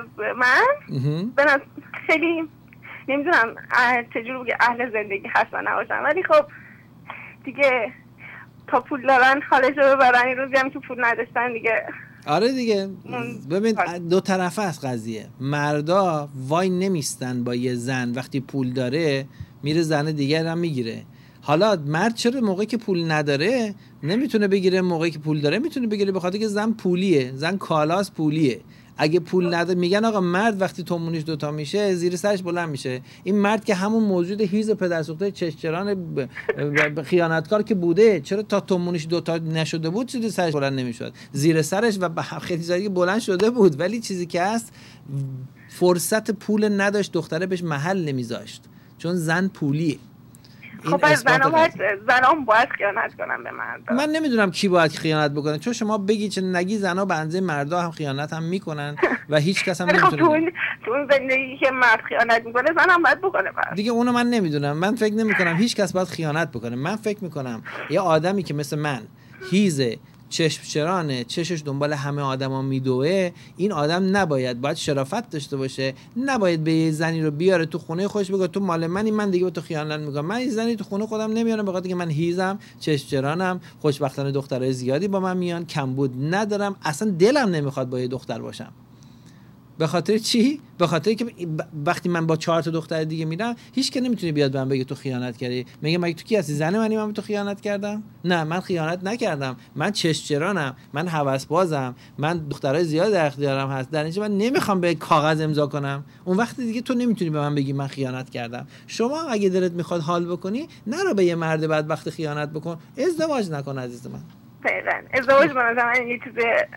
من خیلی نمیدونم چجور بگه اهل زندگی هستن نباشن، ولی خب دیگه تا پول دارن خالش رو ببرن، این روزی هم که پول نداشتن دیگه. آره دیگه ببین دو طرفه است قضیه. مردا وای نمیستن با یه زن وقتی پول داره میره زن دیگر هم میگیره. حالا مرد چرا موقعی که پول نداره نمیتونه بگیره، موقعی که پول داره میتونه بگیره؟ به خاطر که زن پولیه، زن کالاس پولیه. اگه پول نداره میگن آقا مرد وقتی تومونیش دوتا میشه زیر سرش بلند میشه. این مرد که همون موجود هیز پدرسوخته چشچران خیانتکار که بوده، چرا تا تومونیش دوتا نشده بود زیر سرش بلند نمیشد؟ زیر سرش و خیلی چیزایی بلند شده بود، ولی چیزی که هست فرصت پول نداشت، دختره بهش محل نمیذاشت چون زن پولیه. خب از زنان باید خیانت کنن به مردا. من نمیدونم کی باید خیانت بکنه، چون شما بگی چه نگی زنها به اندازه مردا هم خیانت هم میکنن و هیچ کس هم نمیتونه. خب تو اون زندگی که مرد خیانت میکنه زن هم باید بکنه دیگه. اونو من نمیدونم، من فکر نمیکنم هیچ کس باید خیانت بکنه. من فکر میکنم یه آدمی که مثل من هیزه، چشم چرانه، چشش دنبال همه آدما میدوه، این آدم باید شرافت داشته باشه، نباید به یه زنی رو بیاره تو خونه خودش بگه تو مال منی، من دیگه به تو خیانت میکنم. من این زنی تو خونه خودم نمیارم به خاطر که من هیزم، چشم چرانم، خوشبختانه دخترای زیادی با من میان، کمبود ندارم، اصلا دلم نمیخواد با یه دختر باشم. به خاطر چی؟ به خاطر که وقتی من با 4 تا دختر دیگه میرم هیچ کی نمیتونه بیاد بهم بگه تو خیانت کردی. میگه مگه تو کی هستی؟ زن منی، من به تو خیانت کردم؟ نه من خیانت نکردم، من چشچرانم، من هوسبازم، من دخترای زیاد در اختیارم هست، در نتیجه من نمیخوام به کاغذ امضا کنم. اون وقت دیگه تو نمیتونی به من بگی من خیانت کردم. شما اگه دلت میخواد حال بکنی نرو به یه مرد بدبخت خیانت بکن، ازدواج نکن عزیز من. دقیقاً ازدواج به نظر من یه چیز،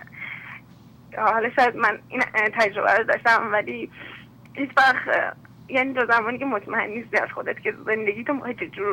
حالا شاید من این تجربه رو داشتم ولی هیچ وقت یعنی تا زمانی که مطمئن نیستی از خودت که زندگی تو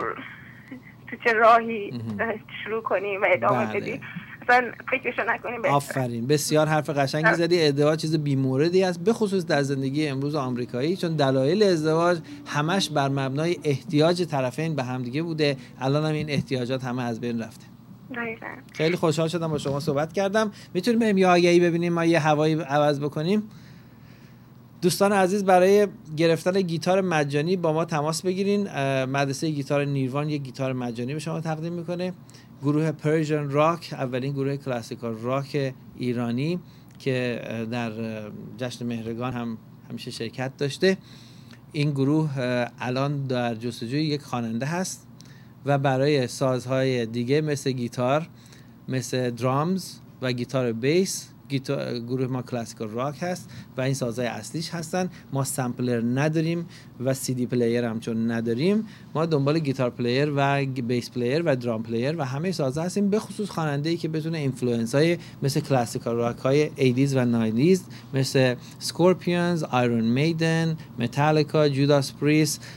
تو چه راهی شروع کنی و ادامه بدی اصلا فکرشو نکنی. آفرین، بسیار حرف قشنگی زدی. ازدواج چیز بی‌موردی است، به خصوص در زندگی امروز آمریکایی، چون دلایل ازدواج همش بر مبنای احتیاج طرفین به همدیگه بوده. الان هم این احتیاجات همه از بین رفته. خیلی خوشحال شدم با شما صحبت کردم. میتونیم بریم یه آگهی ببینیم، ما یه هوایی عوض بکنیم. دوستان عزیز برای گرفتن گیتار مجانی با ما تماس بگیرین. مدرسه گیتار نیروان یک گیتار مجانی به شما تقدیم میکنه. گروه پرژن راک، اولین گروه کلاسیکال راک ایرانی که در جشن مهرگان هم همیشه شرکت داشته. این گروه الان در جستجوی یک خواننده هست و برای سازهای دیگه مثل گیتار، مثل درامز و گیتار بیس، گروه ما کلاسیکال راک هست و این سازهای اصلیش هستن. ما سامپلر نداریم و سی دی پلیر هم چون نداریم، ما دنبال گیتار پلیر و بیس پلیر و درام پلیر و همه سازها هستیم، به خصوص خواننده‌ای که بتونه اینفلوئنس های مثل کلاسیکال راک های 80s و 90s مثل سکورپیونز، آیرون میدن، متالیکا، جوداس پریست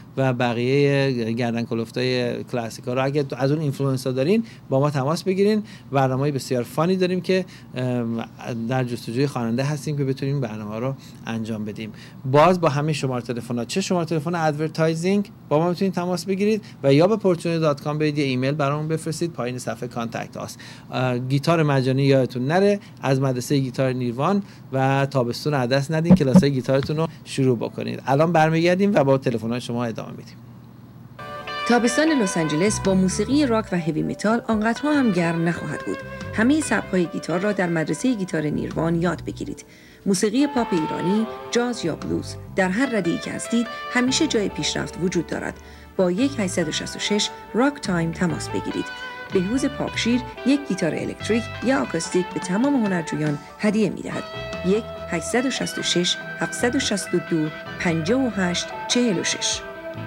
و بقیه گردن کلفتای کلاسیکا رو اگه از اون اینفلوئنسا دارین با ما تماس بگیرین. برنامه‌ای بسیار فانی داریم که در جستجوی خواننده هستیم که بتونیم برنامه رو انجام بدیم. باز با همین شماره تلفن‌ها، چه شماره تلفن ادورتایزینگ، با ما میتونید تماس بگیرید و یا به portunity.com برید یه ایمیل برامون بفرستید، پایین صفحه کانتکت آس. گیتار مجانی یادتون نره، از مدرسه گیتار نیروان و تابستون از دست ندین، کلاسای گیتارتون رو شروع بکنید. الان برمیگردیم و با تلفن‌های شما ادامه میدیم. تابستان لس آنجلس با موسیقی راک و هوی متال آنقدرها هم گرم نخواهد بود. همه سبک‌های گیتار را در مدرسه گیتار نیروان یاد بگیرید. موسیقی پاپ ایرانی، جاز یا بلوز، در هر رده‌ای که هستید همیشه جای پیشرفت وجود دارد. با 1-866 راک تایم تماس بگیرید. بهروز پاکشیر یک گیتار الکتریک یا آکوستیک به تمام هنرجویان هدیه می‌دهد. 1-866 762 5846.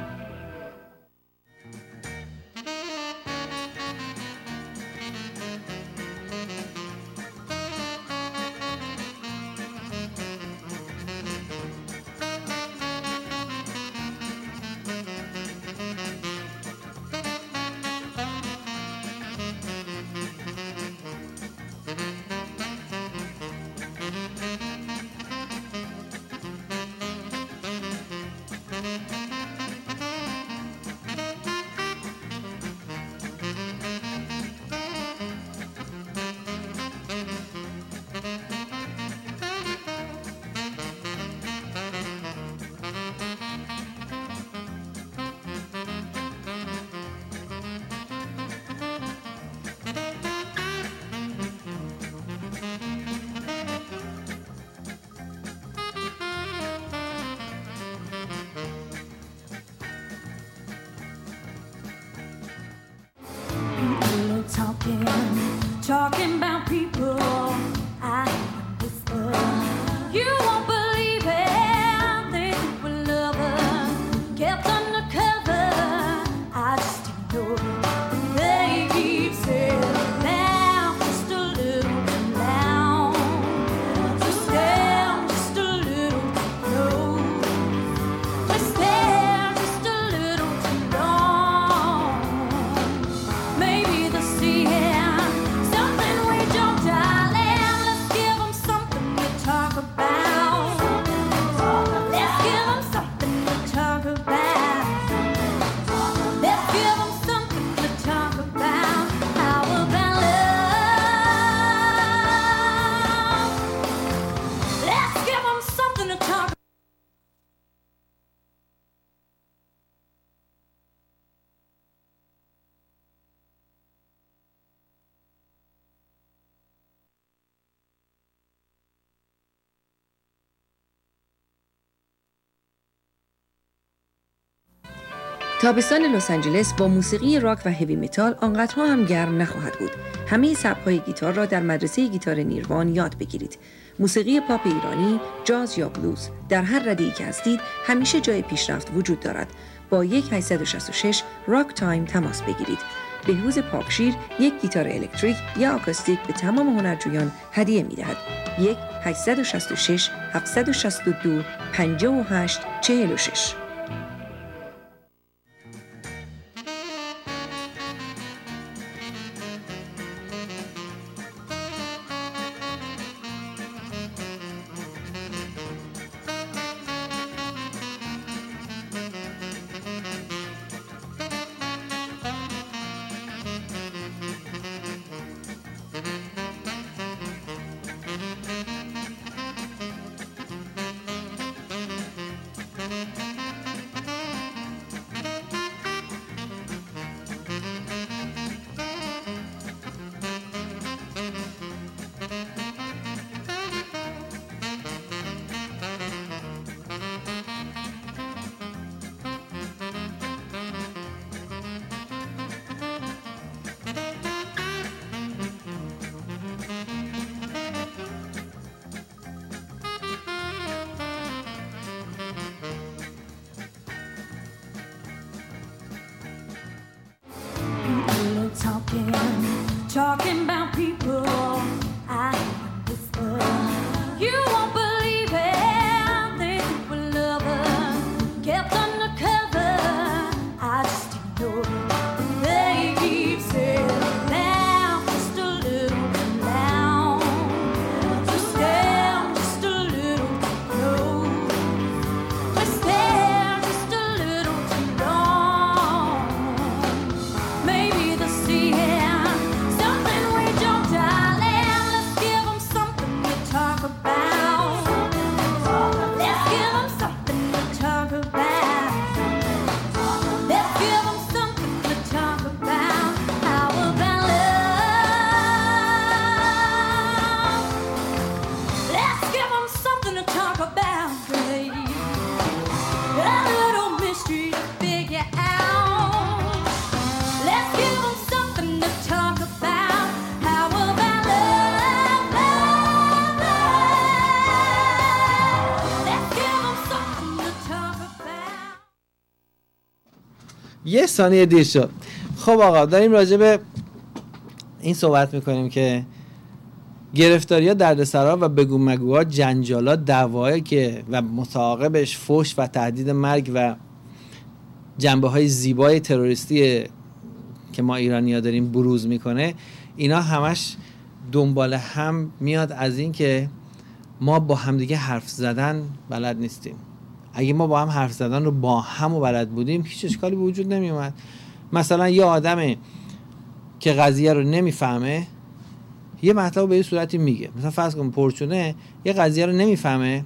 Talking about people, I whisper. You won't believe it. They were lovers, kept undercover. I just ignore it. They keep saying, "Now, just a little too loud. Just down, just a little too low. Just there, just a little too long. Maybe the sea." تابستان لس آنجلس با موسیقی راک و هوی متال آنقدرها هم گرم نخواهد بود. همه سبک‌های گیتار را در مدرسه گیتار نیروان یاد بگیرید. موسیقی پاپ ایرانی، جاز یا بلوز، در هر رده‌ای که هستید همیشه جای پیشرفت وجود دارد. با 1-866 راک تایم تماس بگیرید. بهروز پاکشیر یک گیتار الکتریک یا آکوستیک به تمام هنرجویان هدیه می‌دهد. 1-866 762 5846. یه ثانیه دیر شد. خب آقا داریم راجع به این صحبت میکنیم که گرفتاری‌ها، دردسرها و بگو مگوها، جنجالات، دعوایی که و متعاقبش فحش و تهدید مرگ و جنبه‌های زیبای تروریستی که ما ایرانی‌ها داریم بروز میکنه، اینا همش دنبال هم میاد از این که ما با همدیگه حرف زدن بلد نیستیم. اگه ما با هم حرف زدن رو با هم و بلد بودیم هیچ اشکالی به وجود نمی اومد. مثلا یه آدمه که قضیه رو نمیفهمه یه مطلب به یه صورتی میگه، مثلا فرض کن پرچونه یه قضیه رو نمیفهمه،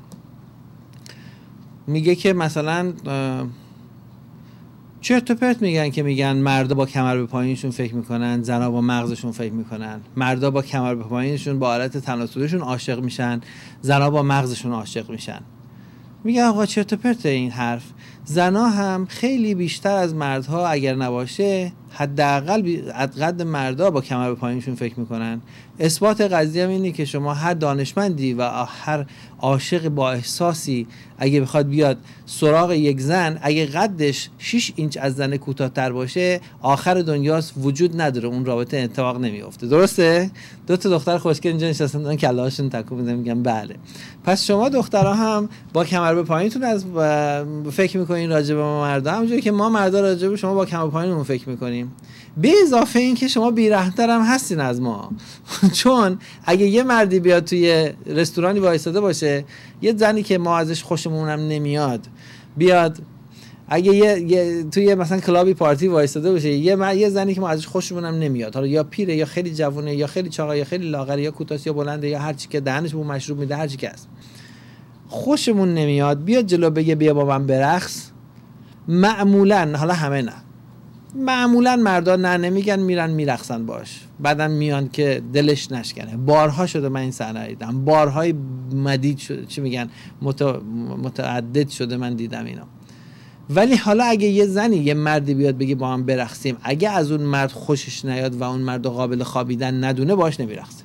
میگه که مثلا چرت و پرت میگن که میگن مردا با کمر به پایینشون فکر میکنن، زنا با مغزشون فکر میکنن، مردا با کمر به پایینشون با آلت تناسلیشون عاشق میشن، زنا با مغزشون عاشق میشن. میگه آقا چرت و پرت این حرف. زنا هم خیلی بیشتر از مردها اگر نباشه حداقل قد مردا با کمر به پایینشون فکر میکنن. اثبات قضیه هم اینه که شما هر دانشمندی و هر عاشق با احساسی اگه بخواد بیاد سراغ یک زن، اگه قدش 6 اینچ از زن کوتاه‌تر باشه آخر دنیاست، وجود نداره، اون رابطه اتفاق نمیفته. درسته؟ دو تا دختر خوشگل اینجا نشستن دارن کله‌هاشون تکون میدن، میگن بله. پس شما دخترها هم با کمر به پایینتون از فکر میکنین راجع به ما مردا، همونجوری که ما مردا راجع به شما با کمر به پایینمون فکر میکنیم. به اضافه این که شما بی‌رحم‌تر هم هستین از ما. چون اگه یه مردی بیاد توی رستورانی وایساده باشه، یه زنی که ما ازش خوشمون هم نمیاد بیاد، اگه یه توی مثلا کلابی پارتی وایساده باشه یه زنی که ما ازش خوشمون هم نمیاد، حالا یا پیره یا خیلی جوونه یا خیلی چاقه یا خیلی لاغره یا کوتاه یا بلنده یا هر چی که دهنش بو مشروب میده، هر چی که هست، خوشمون نمیاد، بیاد جلو بگه بیا با من برقص، معمولا، حالا همه نه، معمولا مردا نه نمیگن، میرن میرقصن باش، بعدم میان که دلش نشکنه. بارها شده من این صحنه دیدم، بارهای مدید شده، چی میگن، متعدد شده من دیدم اینا. ولی حالا اگه یه زنی یه مردی بیاد بگه با هم برقصیم، اگه از اون مرد خوشش نیاد و اون مرد قابل خوابیدن ندونه، باش نمیرقصه.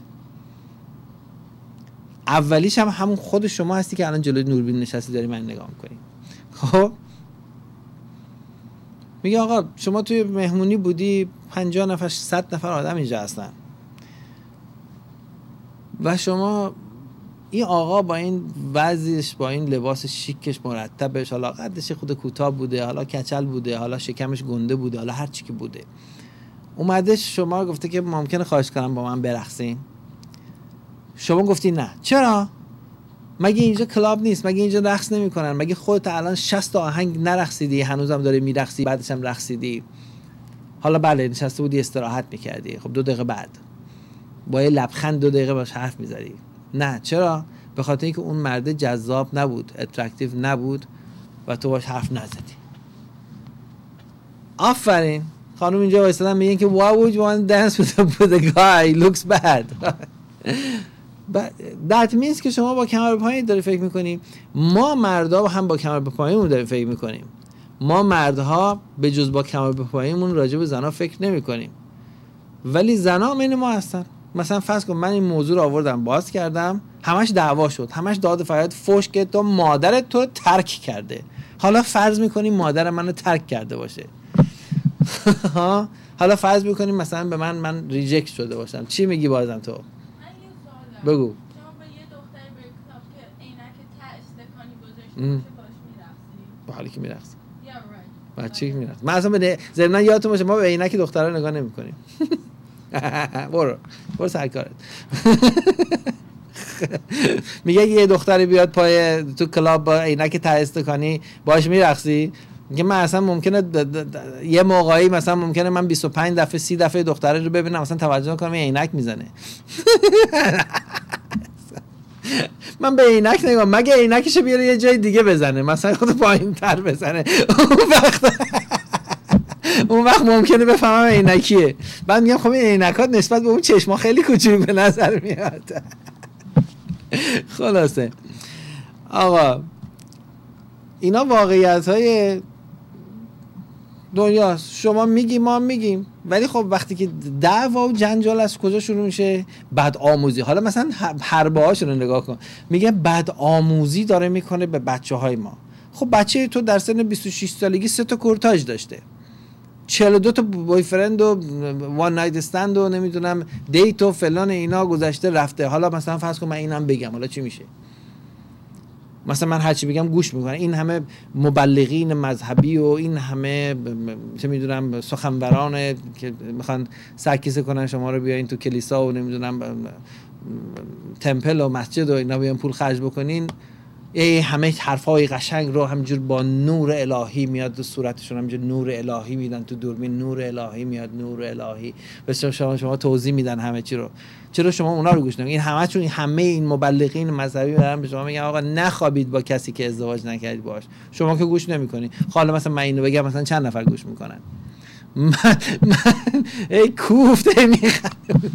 اولیش هم همون خود شما هستی که الان جلوی نوربین نشستی داری من نگاه میکنی. خب میگه آقا شما توی مهمونی بودی، 50 نفر 100 نفر آدم اینجا هستن و شما این آقا با این وضعش، با این لباس شیکش مرتبش، حالا قدش خود کوتاه بوده، حالا کچل بوده، حالا شکمش گنده بوده، حالا هر چی که بوده، اومده شما گفته که ممکنه خواهش کنم با من برقصین. شما گفتی نه. چرا؟ مگه اینجا کلاب نیست؟ مگه اینجا رقص نمی‌کنن؟ مگه خودت الان 60 تا آهنگ نرقصیدی، هنوزم داری میرقصی، بعدش هم رقصیدی؟ حالا بله نشسته بودی استراحت می‌کردی، خب 2 دقیقه بعد با یه لبخند 2 دقیقه باش حرف می‌زدی. نه. چرا؟ به خاطر اینکه اون مرد جذاب نبود، اترکتیو نبود و تو باش حرف نزدی. آفرین. خانم اینجا وایسادن میگن که why would you want to dance with a guy he looks bad. that means که شما با کمر به پایین داری فکر میکنی. ما مردا هم با کمر به پایینمون داریم فکر میکنیم. ما مردها به جز با کمر به پایینمون راجع به زنا فکر نمیکنیم، ولی زنا من ما هستن. مثلا فرض کن من این موضوع رو آوردم باز کردم، همش دعوا شد، همش داد فریاد فحش که تو مادرت تو رو ترک کرده. حالا فرض میکنیم مادر منو ترک کرده باشه. حالا فرض میکنیم مثلا به من ریجکت شده باشم، چی میگی بازم تو؟ بگو. شما با یه دختری به کتاب که عینک ته استکانی گذاشته باشه باش میرقصی؟ با حالی که میرقصی. Yeah, right. با چی میرقصی؟ من اصلا ضمن یادتون باشه ما به عینک دخترها نگاه نمیکنیم. برو سر کارت. میگه یه دختری بیاد پای تو کلاب با عینک ته استکانی باش میرقصی؟ میگه من اصلا ممکنه یه موقعی مثلا ممکنه من 25 دفعه 30 دفعه دختره رو ببینم مثلا توجه کنم این عینک میزنه. من به عینک نگاه، مگه عینکشو بیاره یه جای دیگه بزنه، مثلا خود پایین‌تر بزنه، اون وقت ممکنه بفهمم عینکیه. بعد میگم خب این عینکات نسبت به اون چشما خیلی کوچولو به نظر میاد. خلاصه آقا اینا واقعیت‌های دنیاست. شما میگی ما میگیم، ولی خب وقتی که دعوا و جنجال از کجا شروع میشه؟ بد آموزی. حالا مثلا حربه هاشون رو نگاه کن، میگه بد آموزی داره میکنه به بچه های ما. خب بچه تو در سن 26 سالگی 3 تا کورتاژ داشته، 42 تا بوی فرند و وان نایت استند و نمیدونم دیت و فلان اینا گذشته رفته. حالا مثلا فرض کن من اینم بگم، حالا چی میشه؟ مثلا من هر چی بگم گوش میکنن. این همه مبلغین مذهبی و این همه چه میدونم سخنوران که میخوان سرکیسه کنن شما رو بیاین تو کلیسا و نمیدونم تمپل و مسجد و اینا بیان پول خرج بکنین، همه حرفای قشنگ رو همینجور با نور الهی میاد تو صورتشون، همینجور نور الهی میدن تو دوربین، نور الهی میاد، نور الهی به شما توضیح میدن همه چی رو. چرا شما اونا رو گوش نمیدین؟ این همه‌شون، همه این مبلغین مذهبی دارن به شما میگن آقا نخوابید با کسی که ازدواج نکردید باش. شما که گوش نمیکنید. حالا مثلا من اینو بگم مثلا چند نفر گوش میکنن؟ من ای کوفته میخوام.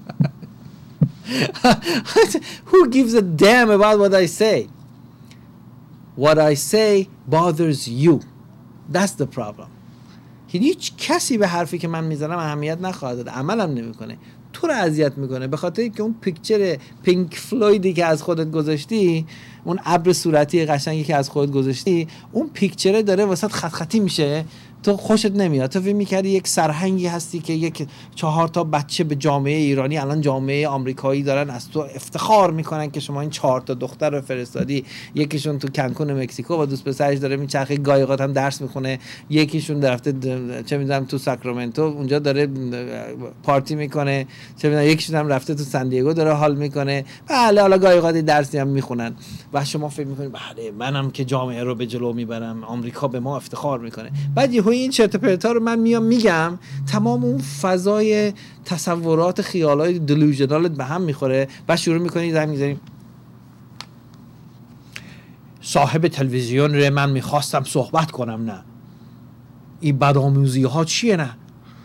Who gives a damn about what I say? What I say bothers you. That's the problem. هیچ کسی به حرفی که من میزنم اهمیت نخواهد داد، عملم نمیکنه، تو رو اذیت میکنه، به خاطر که اون پیکچر پینک فلویدی که از خودت گذاشتی، اون ابر صورتی قشنگی که از خودت گذاشتی، اون پیکچره داره واسط خط خطی میشه، تو خوشت نمیاد. تو فکر می‌کردی یک سرهنگی هستی که یک 4 تا بچه به جامعه ایرانی، الان جامعه آمریکایی دارن از تو افتخار میکنن که شما این 4 تا دختر رو فرستادی. یکیشون تو کنکون مکزیکو با دوست پسرش داره میچرخه، گایقات هم درس میخونه. یکیشون رفته چه میدونم تو ساکرامنتو اونجا داره پارتی میکنه، چه میدونم یکیشون هم رفته تو سن دیگو داره حال میکنه. بله حالا گایقات درسی هم میخونن و شما فکر میکنید بله منم که جامعه رو به جلو میبرم، آمریکا به ما افتخار میکنه. بعد این چرت و پرتا رو من میگم، تمام اون فضای تصورات خیالای دلوژنالت به هم میخوره و شروع میکنی زنگ میزنی صاحب تلویزیون رو من میخواستم صحبت کنم، نه این بدآموزی ها چیه؟ نه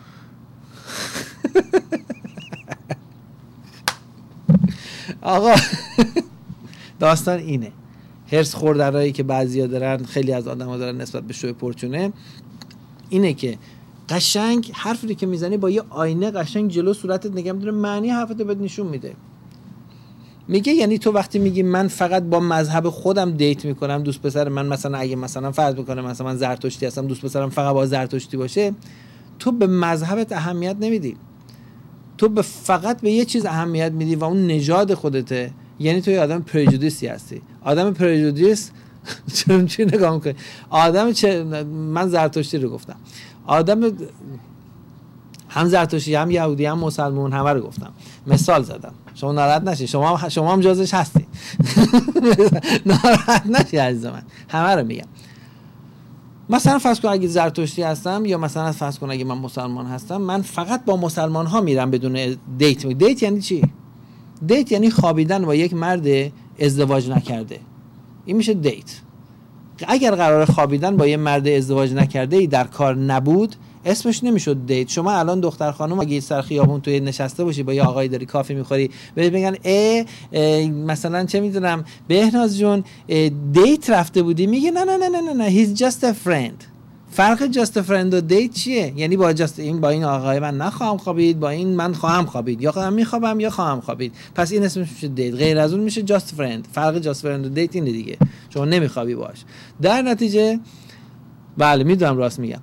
آقا داستان اینه، هرس خوردنایی که بعضیا دارن، خیلی از آدم‌ها دارن نسبت به شو پرچونه، اینه که قشنگ حرفی که میزنی با یه آینه قشنگ جلو صورتت نگه می‌داره، معنی حرفتو بهت نشون میده. میگه یعنی تو وقتی میگی من فقط با مذهب خودم دیت میکنم، دوست پسر من مثلا اگه مثلا فرض بکنم مثلا من زرتشتی هستم، دوست پسرم فقط با زرتشتی باشه، تو به مذهبت اهمیت نمیدی، تو فقط به یه چیز اهمیت میدی و اون نژاد خودته. یعنی تو یه آدم پرجودیسی هستی. آدم پرجودیس چی نگاه میکنی؟ آدم من زرتشتی رو گفتم، آدم هم زرتشتی هم یهودی هم مسلمون همه رو گفتم، مثال زدم، شما ناراحت نشید، شما هم جزش هستی. ناراحت نشید عزیز من، همه رو میگم. مثلا فرض کن اگه زرتشتی هستم یا مثلا فرض کن اگه من مسلمان هستم، من فقط با مسلمان ها میرم بدون دیت. دیت یعنی چی؟ دیت یعنی خوابیدن با یک مرد ازدواج نکرده، این میشه دیت. اگر قرار خوابیدن با یه مرد ازدواج نکرده ای در کار نبود، اسمش نمیشد دیت. شما الان دختر خانم اگه سر خیابون توی نشسته باشی با یه آقایی داری کافی میخوری، بهت بگن مثلا چه میدونم بهناز جون دیت رفته بودی، میگه نه نه نه نه نه he's just a friend. فرق جاست فرند و دیت چیه؟ یعنی با با این آقای من نخواهم خوابید، با این من خواهم خوابید، یا خودم میخوابم یا خواهم خوابید، پس این اسمش میشه دیت. غیر از اون میشه جاست فرند. فرق جاست فرند و دیت اینه دیگه، شما نمیخوابی باش. در نتیجه بله میدونم راست میگم،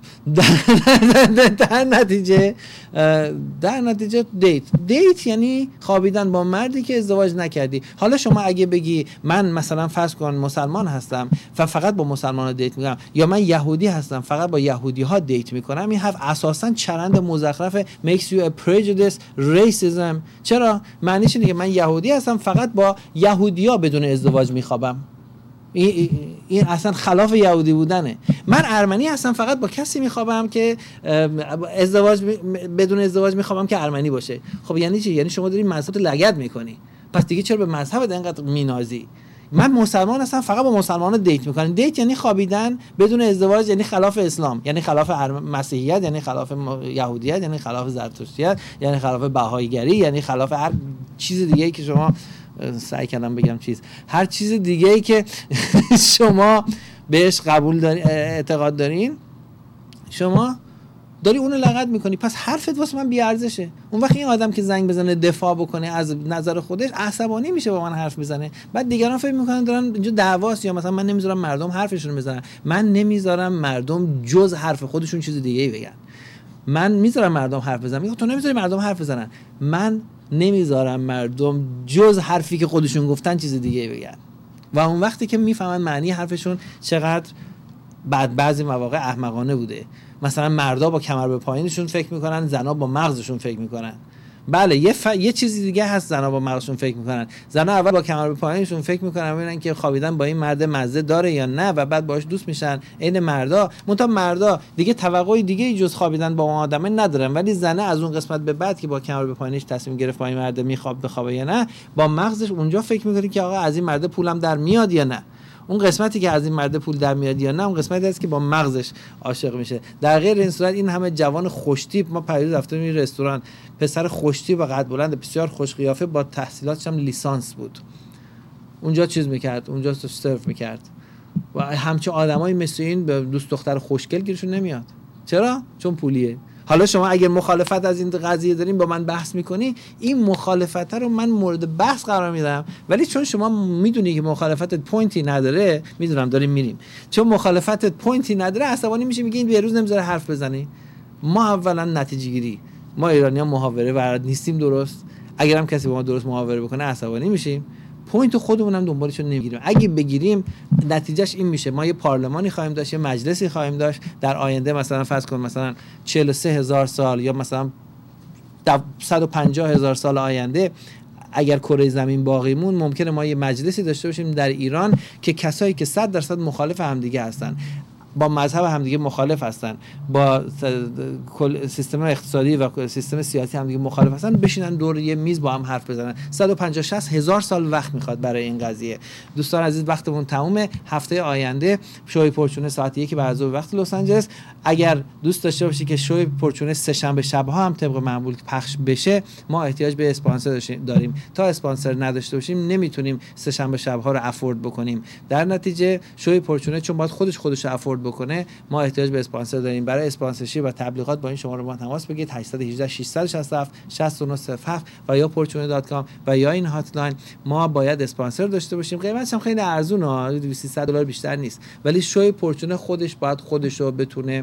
در نتیجه دیت یعنی خوابیدن با مردی که ازدواج نکردی. حالا شما اگه بگی من مثلا فرض کن مسلمان هستم و فقط با مسلمان دیت میکنم، یا من یهودی هستم فقط با یهودی ها دیت میکنم، این حرف اساسا چرند مزخرف makes you a prejudice racism. چرا؟ معنیش اینه که من یهودی هستم فقط با یهودی ها بدون ازدواج میخوابم. این اصلا خلاف یهودی بودنه. من ارمنی هستم فقط با کسی میخوابم که بدون ازدواج میخوابم که ارمنی باشه. خب یعنی چی؟ یعنی شما داری مذهبت لگد میکنی، پس دیگه چرا به مذهبت اینقدر مینازی؟ من مسلمان هستم فقط با مسلمان‌ها دیت میکنم. دیت یعنی خوابیدن بدون ازدواج، یعنی خلاف اسلام، یعنی خلاف مسیحیت، یعنی خلاف یهودیت، یعنی خلاف زرتشتیت، یعنی خلاف بهاییگری، یعنی خلاف هر چیز دیگه‌ای که شما سعی کردم بگم هر چیز دیگه‌ای که شما بهش قبول دارین، اعتقاد دارین، شما داری اونو لغت میکنی. پس حرفت واسه من بی ارزشه. اون وقت این آدم که زنگ بزنه دفاع بکنه از نظر خودش، عصبانی میشه با من حرف میزنه، بعد دیگران فکر میکنن دارن اینجا دعواست، یا مثلا من نمیذارم مردم حرفشون بزنن. من نمیذارم مردم جز حرف خودشون چیز دیگه‌ای بگن. من میذارم مردم حرف بزنن. میگه تو نمیذاری مردم حرف بزنن. من نمیذارم مردم جز حرفی که خودشون گفتن چیز دیگه بگن. و اون وقتی که میفهمن معنی حرفشون چقدر بعضی مواقع احمقانه بوده. مثلا مردا با کمر به پایینشون فکر میکنن، زنا با مغزشون فکر میکنن. بله یه چیزی دیگه هست، زنا با مغزشون فکر میکنن. زنا اول با کمر به پایینشون فکر میکنن ببینن که خوابیدن با این مرد مزه داره یا نه و بعد باهاش دوست میشن. عین مردا، منتها مردا دیگه توقعی دیگه جز خوابیدن با اون آدمه ندارن، ولی زنه از اون قسمت به بعد که با کمر به پایینش تصمیم گرفت با این مرد بخوابه یا نه، با مغزش اونجا فکر میکنه که آقا از این مرد پولم در میاد یا نه. اون قسمتی که از این مرد پول در میاد یا نه، اون قسمتی است که با مغزش عاشق میشه. در غیر این صورت این همه جوان خوشتیپ، ما پریروز رفتیم این رستوران، پسر خوشتیپ و قد بلند بسیار خوش قیافه با تحصیلاتش هم لیسانس بود، اونجا چیز میکرد، اونجا سرو میکرد و همچه آدمایی مثل این به دوست دختر خوشگل گیرشون نمیاد. چرا؟ چون پولیه. حالا شما اگر مخالفت از این قضیه دارین با من بحث میکنی، این مخالفت رو من مورد بحث قرار میدم، ولی چون شما میدونی که مخالفتت پوینتی نداره، میدونم داریم میریم، چون مخالفتت پوینتی نداره عصبانی میشه، میگه این بیروز نمیذاره حرف بزنی. ما اولا نتیجه گیری، ما ایرانی‌ها محاوره ورد نیستیم، درست؟ اگر هم کسی با ما درست محاوره بکنه عصبانی میشیم، پوینت خودمون هم دنبالشون نمیگیریم. اگه بگیریم نتیجهش این میشه ما یه پارلمانی خواهیم داشت، یه مجلسی خواهیم داشت در آینده، مثلا فرض کن مثلا 43,000 سال یا مثلا 150,000 سال آینده اگر کره زمین باقی مون، ممکنه ما یه مجلسی داشته باشیم در ایران که کسایی که 100% مخالف همدیگه هستن، با مذهب همدیگه مخالف هستن، با سیستم اقتصادی و سیستم سیاسی همدیگه مخالف هستن، بشینن دور یه میز با هم حرف بزنن. 150-60 هزار سال وقت میخواد برای این قضیه. دوستان عزیز، وقتمون تمومه. هفته آینده شوی پرچونه ساعت 1 بعد از ظهر وقت لس آنجلس. اگر دوست داشته باشی که شوی پرچونه سه شنبه شب‌ها هم طبق معمول پخش بشه، ما احتیاج به اسپانسر داریم. تا اسپانسر نداشته باشیم نمیتونیم سه شنبه شب‌ها رو افورد بکنیم. در نتیجه شوی پرچونه چون باید خودش رو افورد بکنه، ما احتیاج به اسپانسر داریم. برای اسپانسرشیپ و تبلیغات با این شماره ما تماس بگیرید 818 667 6907 و یا portune.com و یا این هاتلاین. ما باید اسپانسر داشته باشیم. قیمتش هم خیلی ارزونه، $200 بیشتر نیست، ولی شوی پرچونه خودش باید خودش رو بتونه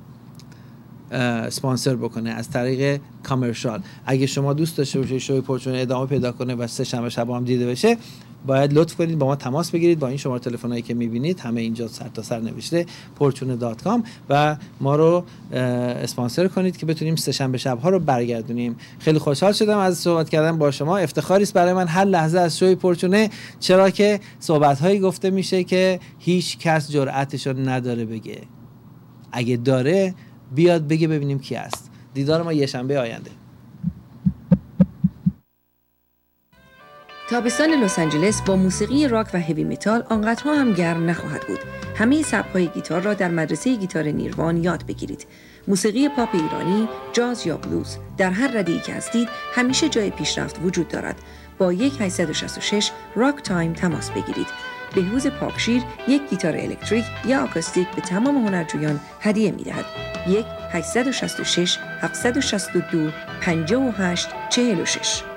اسپانسر بکنه از طریق کامرشال. اگه شما دوست داشته باشید شوی پرچونه ادامه پیدا کنه و سه شنبه شب هم دیده بشه، باید لطف کنید با ما تماس بگیرید با این شماره تلفنایی که می‌بینید، همه اینجا سر تا سر نوشته portune.com و ما رو اسپانسر کنید که بتونیم سه شنبه شب‌ها رو برگردونیم. خیلی خوشحال شدم از صحبت کردن با شما. افتخاری است برای من هر لحظه از شوی پرچونه، چرا که صحبت‌هایی گفته میشه که هیچ کس جرأتش رو نداره بگه. اگه داره بیاد بگه ببینیم کی است. دیدار ما یه شنبه آینده. تابستان لس آنجلس با موسیقی راک و هوی متال آنقدرها هم گرم نخواهد بود. همه سبک‌های گیتار را در مدرسه گیتار نیروان یاد بگیرید. موسیقی پاپ ایرانی، جاز یا بلوز، در هر رده‌ای که هستید همیشه جای پیشرفت وجود دارد. با 1-866 راک تایم تماس بگیرید. بهروز پاکشیر یک گیتار الکتریک یا آکوستیک به تمام هنرجویان هدیه می‌دهد. 1-866 762 58 46